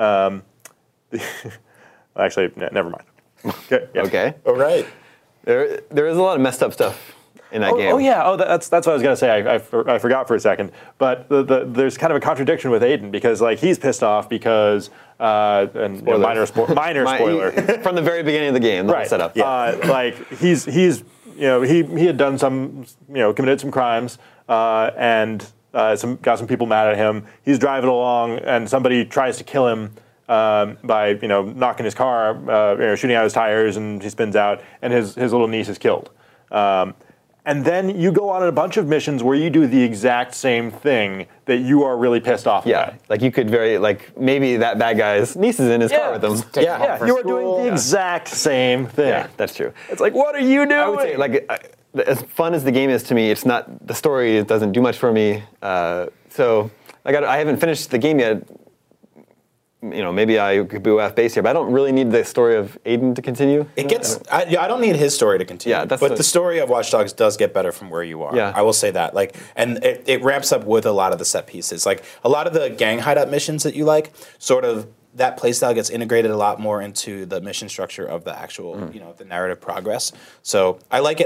Actually, never mind. Okay. Yeah. Okay. All right. There is a lot of messed up stuff in that game. Oh yeah. Oh, that's what I was gonna say. I forgot for a second. But there's kind of a contradiction with Aiden because like he's pissed off because minor spoiler From the very beginning of the game, the whole right. setup. Like he's he had done some committed some crimes and got some people mad at him. He's driving along and somebody tries to kill him. By knocking his car, shooting out his tires, and he spins out, and his little niece is killed. And then you go on a bunch of missions where you do the exact same thing that you are really pissed off about. Like you could maybe that bad guy's niece is in his car with him. Take him home Yeah, for you are school. doing the exact same thing. Yeah, that's true. It's like, what are you doing? I would say, like, as fun as the game is to me, it's not the story. It doesn't do much for me. So I haven't finished the game yet. Maybe I could boo off base here, but I don't really need the story of Aiden to continue. It gets. I don't need his story to continue. Yeah, but the story of Watch Dogs does get better from where you are. Yeah. I will say that. Like, and it ramps up with a lot of the set pieces. Like a lot of the gang hideout missions that you like, sort of that playstyle gets integrated a lot more into the mission structure of the actual, the narrative progress. So I like it.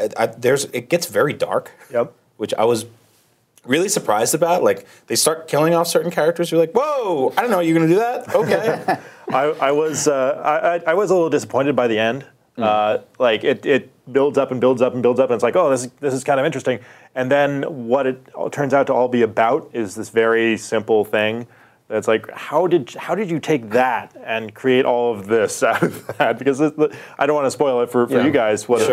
It gets very dark. Yep. Which I was really surprised about. Like they start killing off certain characters. You're like, whoa! I don't know. You're gonna do that? Okay. I was a little disappointed by the end. Like it builds up and builds up and builds up, and it's like, oh, this is kind of interesting. And then what it turns out to all be about is this very simple thing. That's like, how did you take that and create all of this out of that? Because I don't want to spoil it for you guys what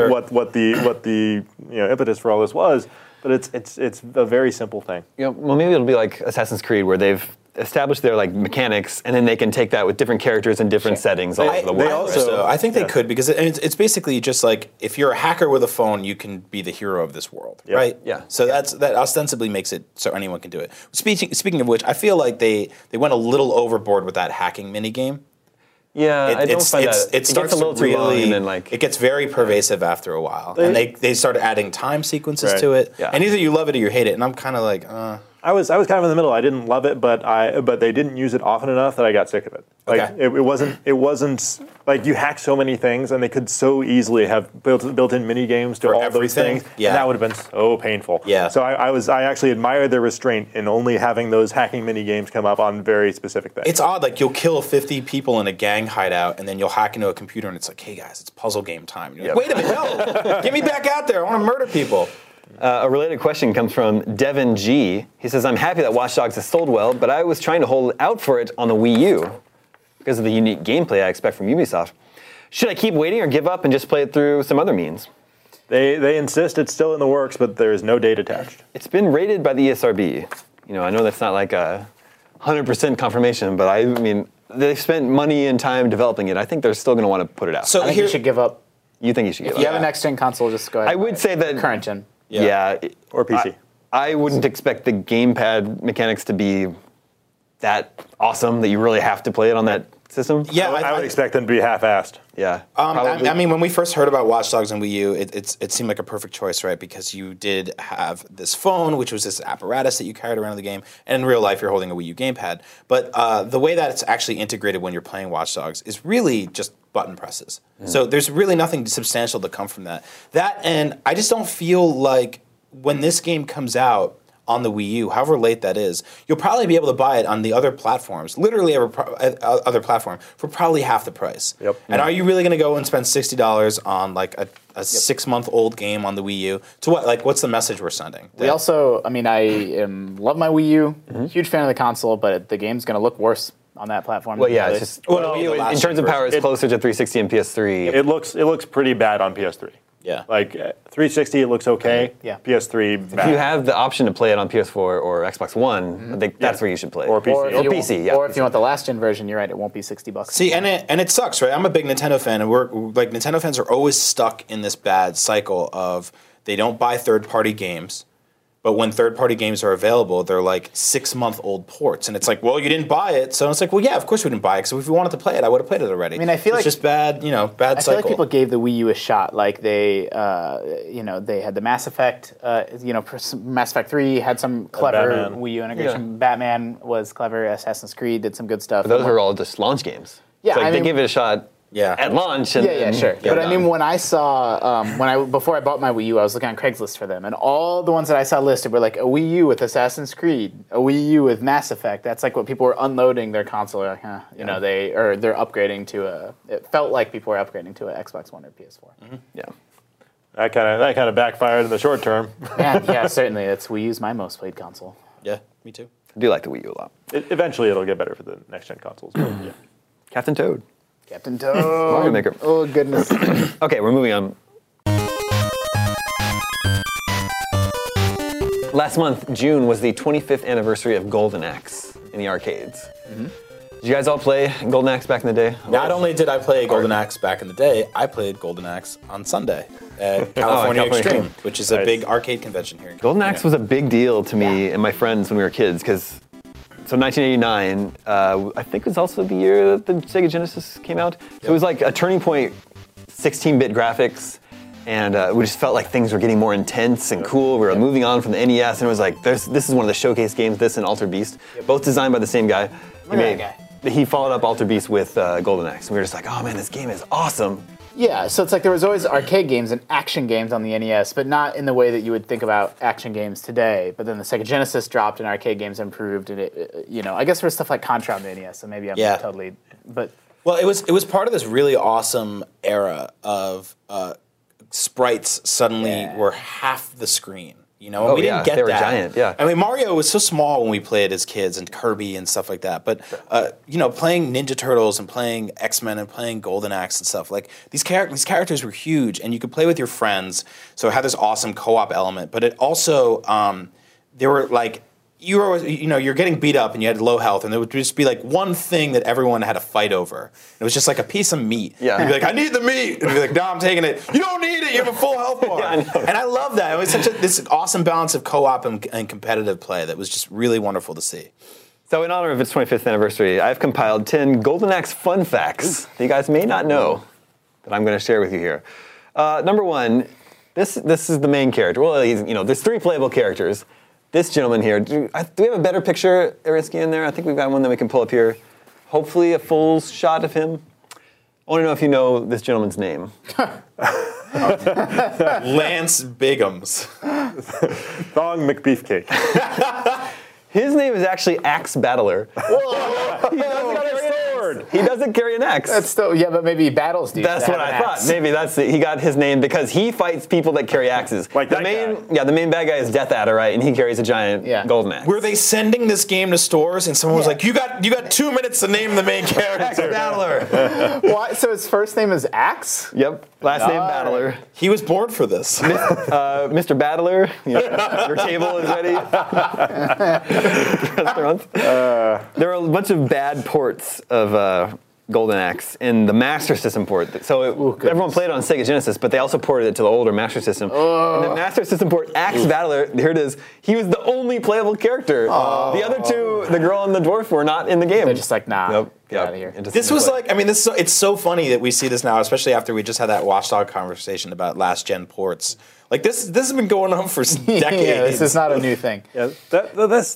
the impetus for all this was. But it's a very simple thing. Well, maybe it'll be like Assassin's Creed, where they've established their mechanics, and then they can take that with different characters in different settings all over the world. I think they could because it's basically just like if you're a hacker with a phone, you can be the hero of this world, right? Yeah. So that ostensibly makes it so anyone can do it. Speaking of which, I feel like they went a little overboard with that hacking mini game. Yeah, I don't find that. It starts gets a little too long, and then it gets very pervasive after a while, and they started adding time sequences to it, and either you love it or you hate it, and I'm kind of like, I was kind of in the middle. I didn't love it, but they didn't use it often enough that I got sick of it. Like it wasn't like you hack so many things, and they could so easily have built-in mini games to all those things. Yeah. And that would have been so painful. Yeah. So I actually admire their restraint in only having those hacking mini games come up on very specific things. It's odd. Like you'll kill 50 people in a gang hideout, and then you'll hack into a computer, and it's like, hey guys, it's puzzle game time. And you're like, wait a minute, no, get me back out there. I want to murder people. A related question comes from Devin G. He says, I'm happy that Watch Dogs has sold well, but I was trying to hold out for it on the Wii U because of the unique gameplay I expect from Ubisoft. Should I keep waiting or give up and just play it through some other means? They insist it's still in the works, but there is no date attached. It's been rated by the ESRB. I know that's not like a 100% confirmation, but I mean, they've spent money and time developing it. I think they're still going to want to put it out. So I think you should give up. You think you should give If up? you have a next-gen console, just go ahead. I would say that current gen. Yeah. Or PC. I wouldn't expect the gamepad mechanics to be that awesome that you really have to play it on that system. Yeah, I would expect them to be half-assed. Yeah. I mean, when we first heard about Watch Dogs on Wii U, it seemed like a perfect choice, right? Because you did have this phone, which was this apparatus that you carried around the game, and in real life, you're holding a Wii U gamepad. But the way that it's actually integrated when you're playing Watch Dogs is really just button presses. So there's really nothing substantial to come from that. And I just don't feel like when this game comes out on the Wii U, however late that is, you'll probably be able to buy it on the other platforms, literally every other platform, for probably half the price. Yep. And are you really going to go and spend $60 on like a 6-month-old game on the Wii U? To what? Like, what's the message we're sending? We also, I love my Wii U, huge fan of the console, but the game's going to look worse on that platform. Well, yeah, it's just Well, in terms of power, it's closer to 360 and PS3. It looks pretty bad on PS3. Yeah. Like 360, it looks okay. Yeah. PS3, If you have the option to play it on PS4 or Xbox One, I think that's where you should play it. Or PC. Or if Or you PC, want, yeah. Or if you want the last gen version, you're right. It won't be $60. See, and it sucks, right? I'm a big Nintendo fan, and we're like Nintendo fans are always stuck in this bad cycle of they don't buy third-party games, but when third-party games are available, they're like 6-month-old ports, and it's like, well, you didn't buy it, so it's like, well, yeah, of course we didn't buy it. So if we wanted to play it, I would have played it already. I mean, I feel it's like- just bad, bad I cycle. feel like people gave the Wii U a shot. Like they had the Mass Effect. Mass Effect 3 had some clever Batman. Wii U integration. Yeah. Batman was clever. Assassin's Creed did some good stuff. Those are all just launch games. Yeah, So, like, I they mean- gave it a shot Yeah. at launch. And, Yeah, sure. they're But I mean, done. when I saw before I bought my Wii U, I was looking on Craigslist for them, and all the ones that I saw listed were like a Wii U with Assassin's Creed, a Wii U with Mass Effect. That's like what people were unloading their console. Like, they're upgrading to a. It felt like people were upgrading to an Xbox One or PS4. yeah. that kind of backfired in the short term. Yeah, certainly. Wii U's my most played console. Yeah, me too. I do like the Wii U a lot. Eventually, it'll get better for the next gen consoles. But, yeah. Captain Toad. Captain Toad. Mario Maker. Oh goodness. Okay, we're moving on. Last month, June, was the 25th anniversary of Golden Axe in the arcades. Did you guys all play Golden Axe back in the day? Not only did I play Golden Axe back in the day, I played Golden Axe on Sunday at California California Extreme, Extreme. which is a Nice. big arcade convention here in Golden California. Axe was a big deal to me and my friends when we were kids because, so 1989, I think was also the year that the Sega Genesis came out. So it was like a turning point, 16-bit graphics, and we just felt like things were getting more intense and cool. We were moving on from the NES, and it was like, this is one of the showcase games, this and Alter Beast, both designed by the same guy. Look at that He followed up Alter Beast with Golden Axe, and we were just like, oh man, this game is awesome. Yeah, so it's like there was always arcade games and action games on the NES, but not in the way that you would think about action games today. But then the Sega Genesis dropped and arcade games improved, and I guess there was stuff like Contra on the NES, so maybe I'm totally, but Well, it was part of this really awesome era of sprites suddenly were half the screen. And Oh, we yeah, didn't get they were that. giant, yeah. I mean, Mario was so small when we played as kids, and Kirby and stuff like that. But playing Ninja Turtles and playing X-Men and playing Golden Axe and stuff, like these characters were huge, and you could play with your friends. So it had this awesome co-op element, but it also there were like. You're getting beat up and you had low health, and there would just be like one thing that everyone had to fight over. It was just like a piece of meat. Yeah. You'd be like, I need the meat. And you'd be like, no, I'm taking it. You don't need it. You have a full health bar. Yeah, I know. And I love that. It was such this awesome balance of co-op and competitive play that was just really wonderful to see. So in honor of its 25th anniversary, I've compiled 10 Golden Axe fun facts that you guys may not know that I'm going to share with you here. Number one, this is the main character. Well, there's 3 playable characters. This gentleman here, do we have a better picture, Arinsky, in there? I think we've got one that we can pull up here. Hopefully a full shot of him. I want to know if you know this gentleman's name. Lance Bigums. Thong McBeefcake. His name is actually Axe Battler. He doesn't carry an axe. that's still but maybe battles do. That's what I thought. Maybe he got his name because he fights people that carry axes. Like the that main, guy. yeah, the main bad guy is Death Adder, right? And he carries a giant golden axe. Were they sending this game to stores and someone was like, you got 2 minutes to name the main character? Battler. Why? So his first name is Axe? Yep. Last name All right. Battler. He was bored for this. Mr. Battler, your table is ready. Restaurants. There are a bunch of bad ports of Golden Axe in the Master System port. So everyone played it on Sega Genesis, but they also ported it to the older Master System. And the Master System port, Axe Battler, here it is. He was the only playable character. The other two, the girl and the dwarf, were not in the game. They're just like, nah, Nope. get out of here. This was like, I mean, it's so funny that we see this now, especially after we just had that Watchdog conversation about last gen ports. Like this has been going on for decades. Yeah, this is not a new thing. Yeah, that's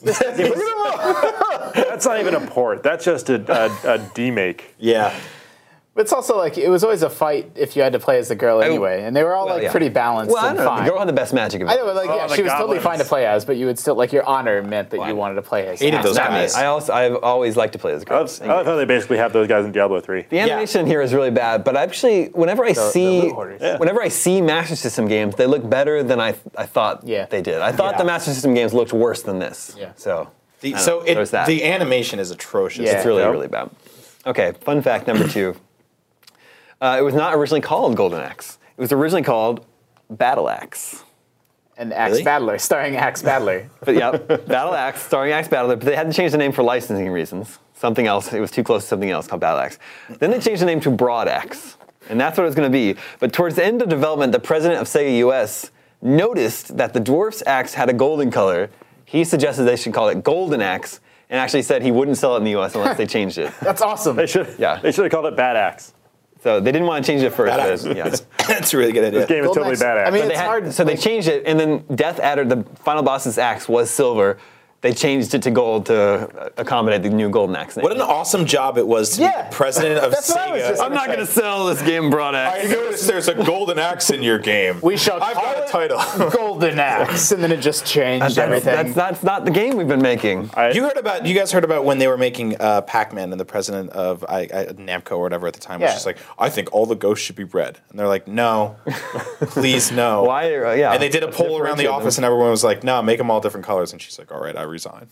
not even a port. That's just a demake. Yeah. But it's also like, it was always a fight if you had to play as the girl anyway. And they were all pretty balanced Well, I and don't know. fine. The girl had the best magic of it. I know, but like, the she was totally goblins. fine to play as, but you would still, like, your honor meant that you wanted to play as. Hated those Not me. guys. I've always liked to play as I girls. love how they basically have those guys in Diablo 3. The animation here is really bad, but actually, whenever I see loot hoarders. Master System games, they look better than I thought they did. I thought Yeah. the Master System games looked worse than this. Yeah. So, The animation is atrocious. Yeah. it's really, really bad. Okay, fun fact number 2. It was not originally called Golden Axe. It was originally called Battle Axe. And Axe Really? Battler, starring Axe Battler. But yeah, Battle Axe, starring Axe Battler, but they had to change the name for licensing reasons. Something else, it was too close to something else called Battle Axe. Then they changed the name to Broad Axe, and that's what it was going to be. But towards the end of development, the president of Sega US noticed that the Dwarf's axe had a golden color. He suggested they should call it Golden Axe, and actually said he wouldn't sell it in the US unless they changed it. That's awesome. They should Yeah. have called it Bad Axe. So they didn't want to change it first. Badass. But, yeah. That's a really good idea. This game is Golden totally Axe- Bad Axe. I mean, But it's hard. so they changed it, and then Death Adder, the final boss's axe, was silver. They changed it to gold to accommodate the new Golden Axe name. What an awesome job it was to Yeah. be the president of That's what I was Sega. just I'm not going to sell this game Broad I Axe. noticed there's a golden axe in your game. We shall I've call got a it title. Golden Axe, and then it just changed everything. That's not the game we've been making. You guys heard about when they were making Pac-Man, and the president of Namco or whatever at the time was Yeah. just like, I think all the ghosts should be red. And they're like, no, please no. Why? Yeah. And they did a poll around the Differentiate office, them. and everyone was like, no, make them all different colors. And she's like, all right, I resign.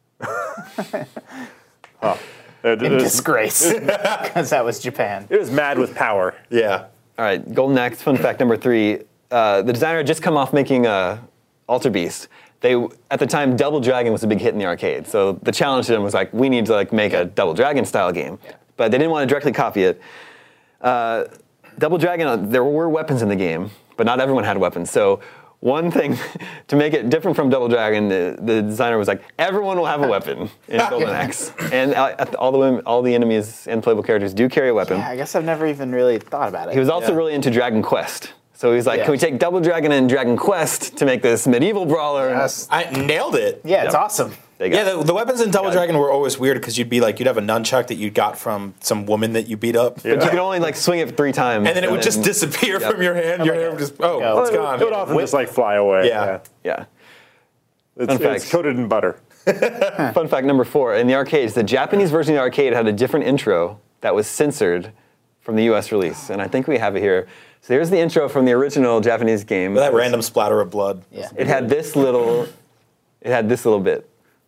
In disgrace, because that was Japan. It was mad with power. Yeah. All right, Golden Axe. Fun fact number 3: the designer had just come off making Alter Beast. At the time, Double Dragon was a big hit in the arcade. So the challenge to them was like, we need to make a Double Dragon style game, but they didn't want to directly copy it. Double Dragon, there were weapons in the game, but not everyone had weapons. So one thing to make it different from Double Dragon, the designer was like, everyone will have a weapon in Golden Axe, and all the enemies and playable characters do carry a weapon. Yeah, I guess I've never even really thought about it. He was also really into Dragon Quest. So he's like, Yeah. can we take Double Dragon and Dragon Quest to make this medieval brawler? Yes. I nailed it. Yeah, it's Yep. awesome. There you go. Yeah, the weapons in Double Got it. Dragon were always weird because you'd have a nunchuck that you got from some woman that you beat up. But you can only swing it 3 times. And then it would just disappear Yep. from your hand. Your hand would just, it's gone. It would often just fly away. Yeah. Yeah. It's fact. coated in butter. Fun fact number 4: in the arcades, the Japanese version of the arcade had a different intro that was censored from the U.S. release, and I think we have it here. So here's the intro from the original Japanese game. That random splatter of blood. Yeah. It had this little bit.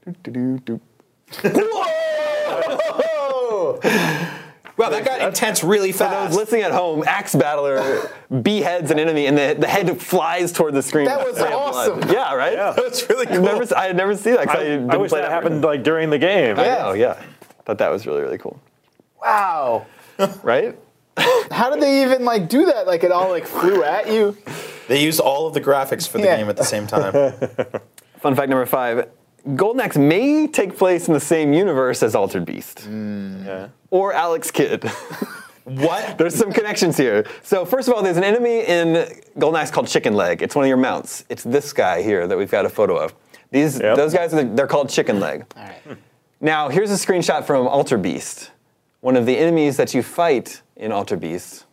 Wow, that got intense really For those fast. listening at home, Axe Battler beheads an enemy, and the head flies toward the screen. That was Ray of awesome. blood. Yeah, right? Yeah. That's really cool. I had never seen that. 'cause I didn't wish play that version. happened during the game. I know, yeah. Thought that was really, really cool. Wow. Right? How did they even do that? It all flew at you. They used all of the graphics for the Yeah. game at the same time. Fun fact number 5. Golden Axe may take place in the same universe as Altered Beast. Yeah. Or Alex Kidd. What? There's some connections here. So first of all, there's an enemy in Golden Axe called Chicken Leg. It's one of your mounts. It's this guy here that we've got a photo of. Those guys, they're called Chicken Leg. All right. Now, here's a screenshot from Alter Beast. One of the enemies that you fight in Alter Beast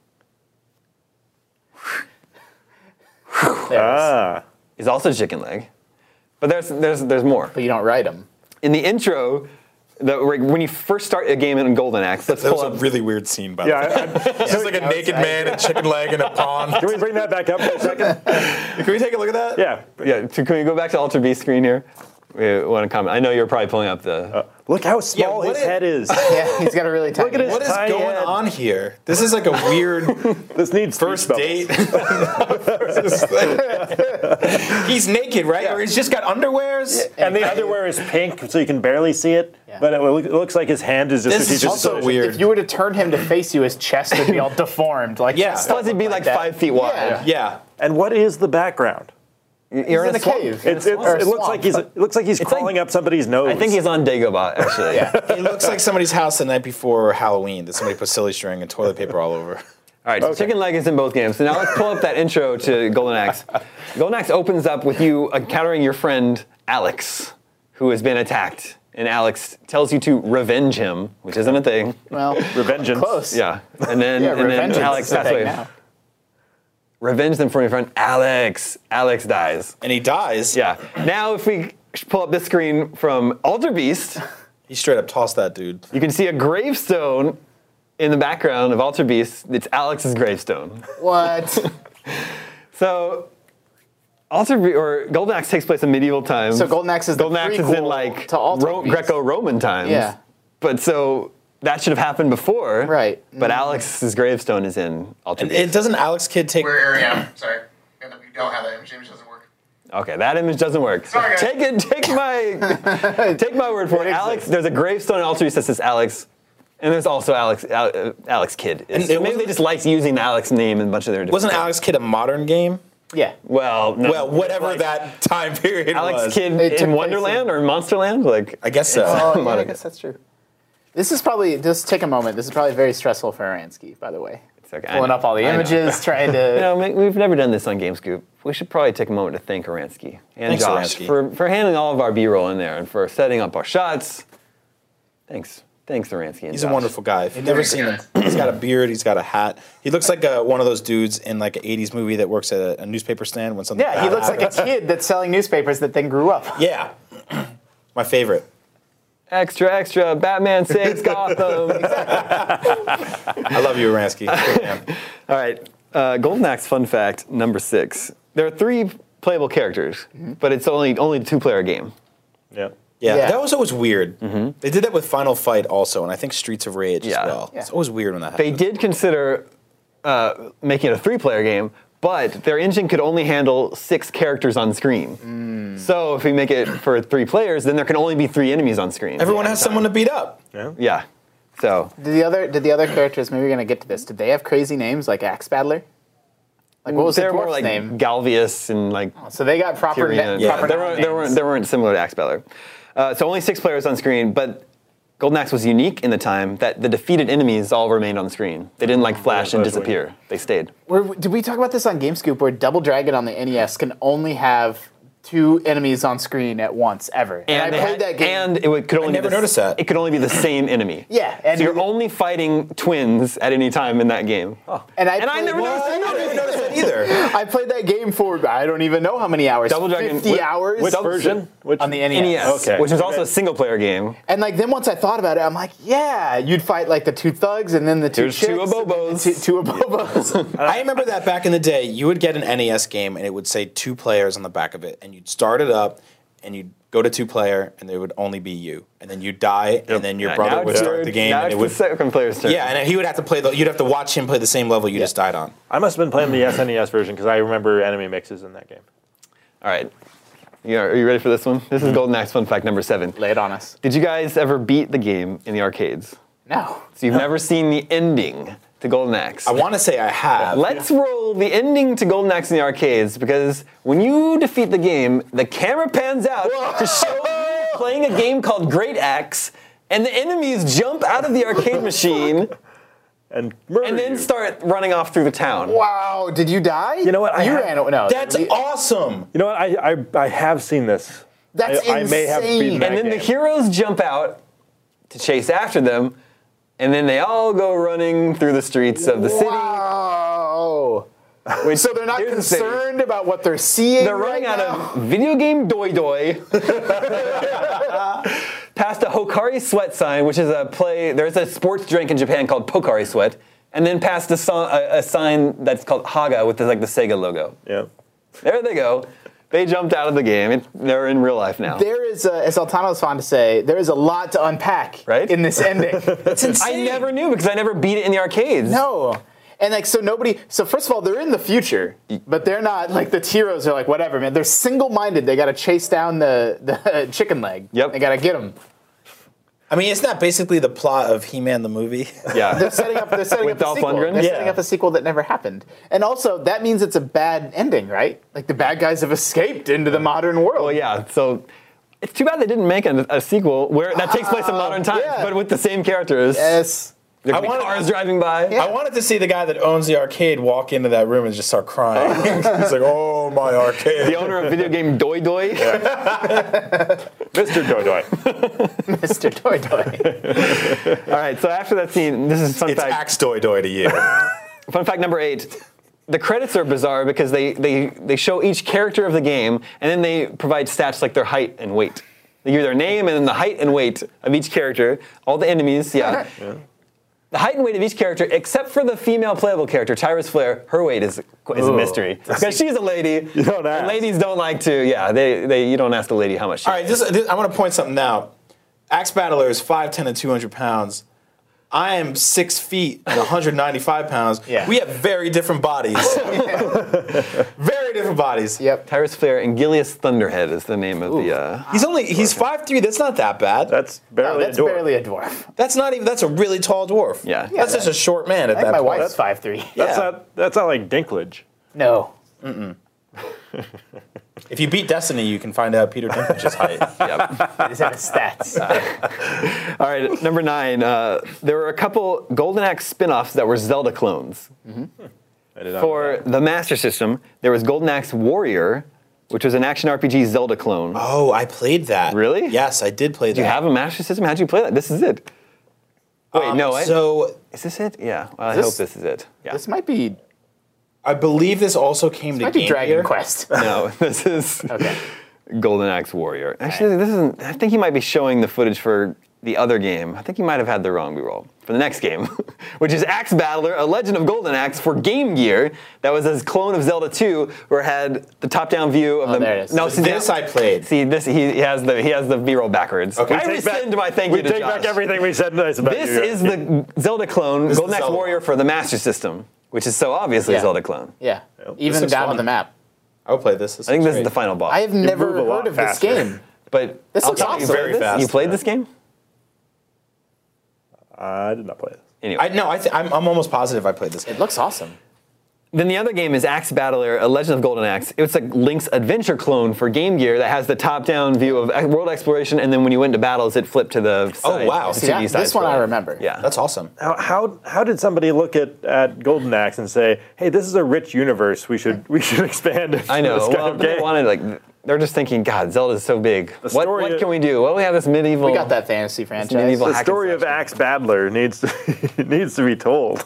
is also Chicken Leg. But there's more. But you don't write them. In the intro, when you first start a game in Golden Axe, let's That pull was a up. really weird scene, by the way. Yeah. It's just like a naked man and chicken leg in a pond. Can we bring that back up for a second? Can we take a look at that? Yeah. Yeah, can we go back to Alter Beast screen here? We want to comment. I know you're probably pulling up the. Look how small what his head is. Yeah, he's got a really tiny. at his What is Tiny going head. on here? This is like a weird This needs first speech bubbles. date. He's naked, right? Yeah. Or he's just got underwears? And the underwear is pink, so you can barely see it. Yeah. But it looks like his hand is just This is strategically also positioned. weird. If you were to turn him to face you, his chest would be all deformed. Yeah. Plus, it'd be like that. 5 feet wide. Yeah. Yeah. And what is the background? You're in a swamp. cave. It looks like he's crawling up somebody's nose. I think he's on Dagobah, actually. It looks like somebody's house the night before Halloween that somebody put silly string and toilet paper all over. All right, so Chicken Leg is in both games. So now let's pull up that intro to Golden Axe. Golden Axe opens up with you encountering your friend Alex, who has been attacked. And Alex tells you to revenge him, which isn't a thing. Well, Revengeance. close. Yeah. And then, Yeah, and then revengeance Alex is a passes thing away. now. Revenge them from your friend Alex. Alex dies. And he dies. Yeah. Now if we pull up this screen from Alter Beast, He straight up tossed that dude. you can see a gravestone in the background of Alter Beast. It's Alex's gravestone. What? So Golden Axe takes place in medieval times. So Golden Axe is the Golden Axe is in prequel to Alter Beast. Greco-Roman times. Yeah. But so that should have happened before. Right. But Alex's gravestone is in Alter And Beast. it doesn't Alex Kidd take... Where area? Sorry. don't have that image. The image doesn't work. Okay, that image doesn't work. Sorry, guys. Take my word for it. Alex, there's a gravestone in Alter East that says Alex, and there's also Alex Kidd. And So maybe they just liked using the Alex name in a bunch of their different Wasn't games. Alex Kidd a modern game? Yeah. Well, no. Well, whatever that time period Alex was. Kidd It took in place Wonderland or Monsterland? Like, I guess so. Oh, yeah, I guess that's true. This is probably, just take a moment, this is probably very stressful for Aransky, by the way. it's okay. Pulling up all the images, trying to... You know, we've never done this on GameScoop. We should probably take a moment to thank Aransky and Thanks, Josh Aransky. for handling all of our B-roll in there and for setting up our shots. Thanks, Aransky and He's Josh. a wonderful guy. If you've never seen him, he's got a beard, he's got a hat. He looks like one of those dudes in like an 80s movie that works at a newspaper stand when something Yeah, he bad looks like a happens. kid that's selling newspapers that then grew up. Yeah. My favorite. Extra, extra, Batman saves Gotham. I love you, Aransky. Great man. All right, Golden Axe fun fact number 6. There are 3 playable characters, but it's only a 2-player game. Yeah. Yeah, Yeah. that was always weird. They did that with Final Fight also, and I think Streets of Rage Yeah. as well. Yeah. It's always weird when that They happens. did consider making it a 3-player game, but their engine could only handle 6 characters on screen. So if we make it for 3 players, then there can only be 3 enemies on screen. Everyone has someone to beat up. Yeah. So Did the other characters, maybe we're going to get to this, did they have crazy names like Axe Battler? Like, what was the they're more dwarf's like name? Galvius and like So they got proper, Tyrion. proper They weren't similar to Axe Battler. So only 6 players on screen, but Golden Axe was unique in the time that the defeated enemies all remained on screen. They didn't like flash and that's what disappear. They stayed. Did we talk about this on GameScoop where Double Dragon on the NES can only have 2 enemies on screen at once ever? And I they played had- that game. And could only never be noticed that. It could only be the same enemy. Yeah, and so you're you- only fighting twins at any time in that game. And I And I never noticed I that never either. noticed that either. I played that game for I don't even know how many hours. Double Dragon- 50 hours. Which version? Which On the NES. NES, Okay. which is also a single-player game. And like then once I thought about it, I'm like, yeah, you'd fight like the 2 thugs and then the 2 There's chicks. 2 and then the Abobos. Two Abobos. I remember that back in the day, you would get an NES game and it would say 2 players on the back of it, and you'd start it up and you'd go to 2-player and there would only be you, and then you'd die, and then your brother Now would it's start your- the game, Now and it's it would. the second player's turn. Yeah, and then he would have to play. You'd have to watch him play the same level you just died on. I must have been playing the SNES version because I remember enemy mixes in that game. All right. Are you ready for this one? This is Golden Axe fun fact number 7. Lay it on us. Did you guys ever beat the game in the arcades? No. So you've never seen the ending to Golden Axe. I want to say I have. Let's roll the ending to Golden Axe in the arcades, because when you defeat the game, the camera pans out to show you playing a game called Great Axe, and the enemies jump out of the arcade machine And murder and then you. start running off through the town. Wow, did you die? You know what, I You have- ran. No, That's awesome. You know what? I have seen this. That's I may have insane. beaten that And then the game. heroes jump out to chase after them, and then they all go running through the streets of the city. Wow. which- So they're not here's the thing. concerned about what they're seeing. They're running right out now? of video game doi doi. Past a Hokari Sweat sign, which is a play. There's a sports drink in Japan called Pokari Sweat, and then past a sign that's called Haga with the Sega logo. Yeah. There they go. They jumped out of the game. They're in real life now. There is, as Altano is fond to say, there is a lot to unpack Right? in this ending. It's insane. I never knew because I never beat it in the arcades. No. And like, so nobody, so first of all, they're in the future, but they're not, like the heroes are like, whatever, man. They're single-minded. They got to chase down the chicken leg. Yep. They got to get them. I mean, isn't that basically the plot of He-Man the movie? Yeah. They're setting up With a Dolph sequel. Lundgren? They're Yeah. setting up a sequel that never happened. And also, that means it's a bad ending, right? Like the bad guys have escaped into the modern world. Well, yeah. So it's too bad they didn't make a sequel where that takes place in modern times, yeah. but with the same characters. Yes. There I could be wanted- cars driving by. I wanted to see the guy that owns the arcade walk into that room and just start crying. He's like, "Oh, my arcade!" The owner of video game Doi Doi. Mr. Doi Doi. Mr. Toy Toy. All right. So after that scene, this is fun It's fact. Axe Doi Doi to you. Fun fact number 8. The credits are bizarre because they show each character of the game, and then they provide stats like their height and weight. They give you their name and then the height and weight of each character. All the enemies, yeah. The height and weight of each character, except for the female playable character, Tyrus Flair, her weight is a mystery. Because she's a lady. You don't ask. And ladies don't like to, you don't ask the lady how much she All right, I want to point something out. Axe Battler is 5'10" and 200 pounds. I am 6 feet and 195 pounds. Yeah. We have very different bodies. Very different bodies. Yep. Tyrus Flare and Gilius Thunderhead is the name of the. He's 5'3". That's not that bad. That's barely That's a dwarf. barely a dwarf. That's not even. That's a really tall dwarf. Yeah. That's just a short man at I think that my point. wife's 5'3". Yeah. That's not like Dinklage. No. If you beat Destiny, you can find out Peter Dinklage's height. Yep. It is in his stats. All right, number 9. There were a couple Golden Axe spin-offs that were Zelda clones. I did not For the Master System, there was Golden Axe Warrior, which was an action RPG Zelda clone. Oh, I played that. Really? Yes, I did play that. Do you have a Master System? How'd you play that? This is it. Wait, no. So Is this it? Yeah. Well, I this- hope this is it. Yeah. This might be I believe this also came to might be Game Dragon Gear. Quest. No, this is Okay. Golden Axe Warrior. Actually, this isn't. I think he might be showing the footage for the other game. I think he might have had the wrong reroll for the next game, which is Axe Battler: A Legend of Golden Axe for Game Gear. That was his clone of Zelda 2, where it had the top-down view of the. there it is. No, see, This I played. See this. He has the reroll backwards. Okay. I We take rescind my thank We you to take Josh. back everything we said nice about This you. is the Zelda clone, is Golden the Axe Zelda Warrior for the Master System, which is so obviously a Yeah. Zelda clone. Yeah. Even looks down fun. to the map. I would play this. I think this is the final boss. I have never move a lot heard of faster. this game. But This I'll looks tell you, awesome. Very fast. You played this game? I did not play this. Anyway. I'm almost positive I played this. It looks awesome. Then the other game is Axe Battler: A Legend of Golden Axe. It's like Link's Adventure clone for Game Gear that has the top-down view of world exploration, and then when you went to battles, it flipped to the side. wow. the See, 2D Yeah, side this one I scroll. remember. Yeah. That's awesome. How did somebody look at Golden Axe and say, hey, this is a rich universe. We should expand it. I know. This kind Well, of they game." wanted they're just thinking, God, Zelda's so big. What story- can we do? Well, we have this medieval. We got that fantasy franchise. medieval The hack and story of slash Axe Battler needs to be told.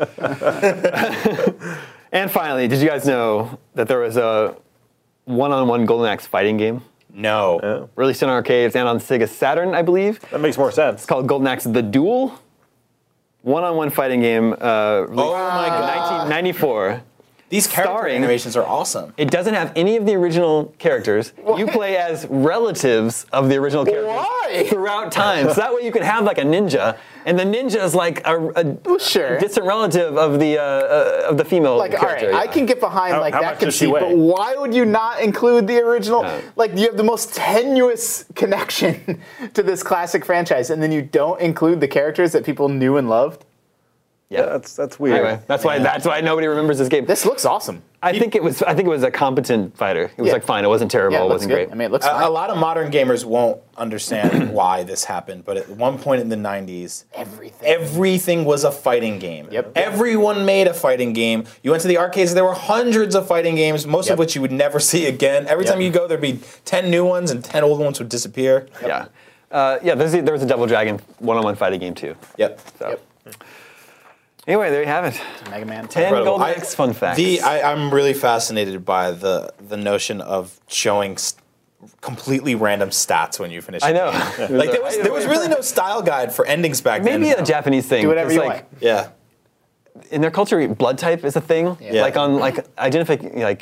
And finally, did you guys know that there was a one-on-one Golden Axe fighting game No. released in arcades and on Sega Saturn, I believe? That makes more sense. It's called Golden Axe The Duel. One-on-one fighting game released Oh my in god. 1994. These character Starring- animations are awesome. It doesn't have any of the original characters. You play as relatives of the original characters Why? throughout time. So that way you can have like a ninja, and the ninja is like a Sure. distant relative of the female Like, all right, character. I can get behind How like much that does she conceit, weigh? but why would you not include the original? Yeah. Like, you have the most tenuous connection to this classic franchise, and then you don't include the characters that people knew and loved? Yeah. That's weird. Anyway, that's why nobody remembers this game. This looks awesome. I think it was a competent fighter. It was Yeah. like fine. It wasn't terrible. Yeah, it it looks wasn't good. great. I mean, it looks A fine. lot of modern gamers won't understand why this happened, but at one point in the 90s, everything was a fighting game. Yep. Everyone made a fighting game. You went to the arcades, there were hundreds of fighting games, most Yep. of which you would never see again. Every time you go, there'd be 10 new ones and 10 old ones would disappear. Yeah. There was a Double Dragon one-on-one fighting game too. Yep. So. Yep. Anyway, there you have it. Mega Man 10 Incredible. Golden Axe fun facts. I'm really fascinated by the notion of showing completely random stats when you finish. I a know. game. Like there was really no style guide for endings back then. Maybe a Japanese thing. Do whatever 'cause, you like, want. Yeah. in their culture, blood type is a thing. Yeah. Like on identify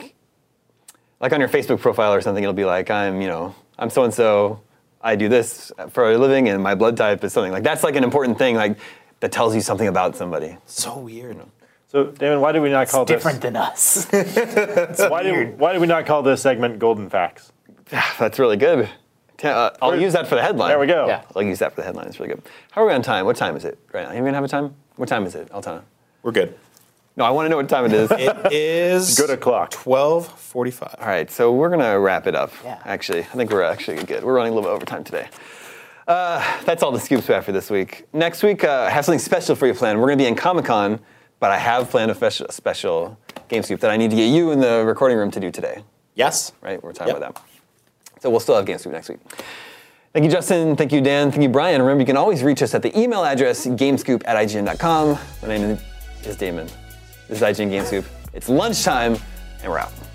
like on your Facebook profile or something, it'll be like I'm so and so. I do this for a living, and my blood type is something like that's like an important thing like that tells you something about somebody. So weird. So, Damon, why did we not call Different than us. this? Why did we not call this segment Golden Facts? That's really good. I'll use that for the headline. There we go. Yeah. I'll use that for the headline. It's really good. How are we on time? What time is it right now? You even have a time? What time is it, Altana? We're good. No, I want to know what time it is. It is Good o'clock. 12:45. All right, so we're gonna wrap it up. Yeah. Actually, I think we're actually good. We're running a little bit over time today. That's all the scoops we have for this week. Next week, I have something special for you planned. We're gonna be in Comic-Con, but I have planned a special game scoop that I need to get you in the recording room to do today. Yes. Right? We're talking Yep. about that. So we'll still have game scoop next week. Thank you, Justin. Thank you, Dan. Thank you, Brian. Remember, you can always reach us at the email address gamescoop@ign.com. My name is Damon. This is IGN Game Scoop. It's lunchtime, and we're out.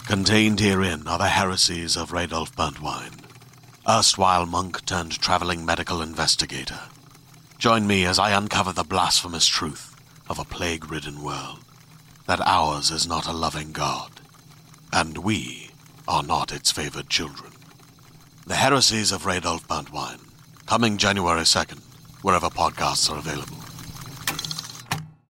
Contained herein are the heresies of Radolf Burntwine, erstwhile monk turned traveling medical investigator. Join me as I uncover the blasphemous truth of a plague-ridden world, that ours is not a loving God, and we are not its favored children. The Heresies of Radolf Burntwine, coming January 2nd, wherever podcasts are available.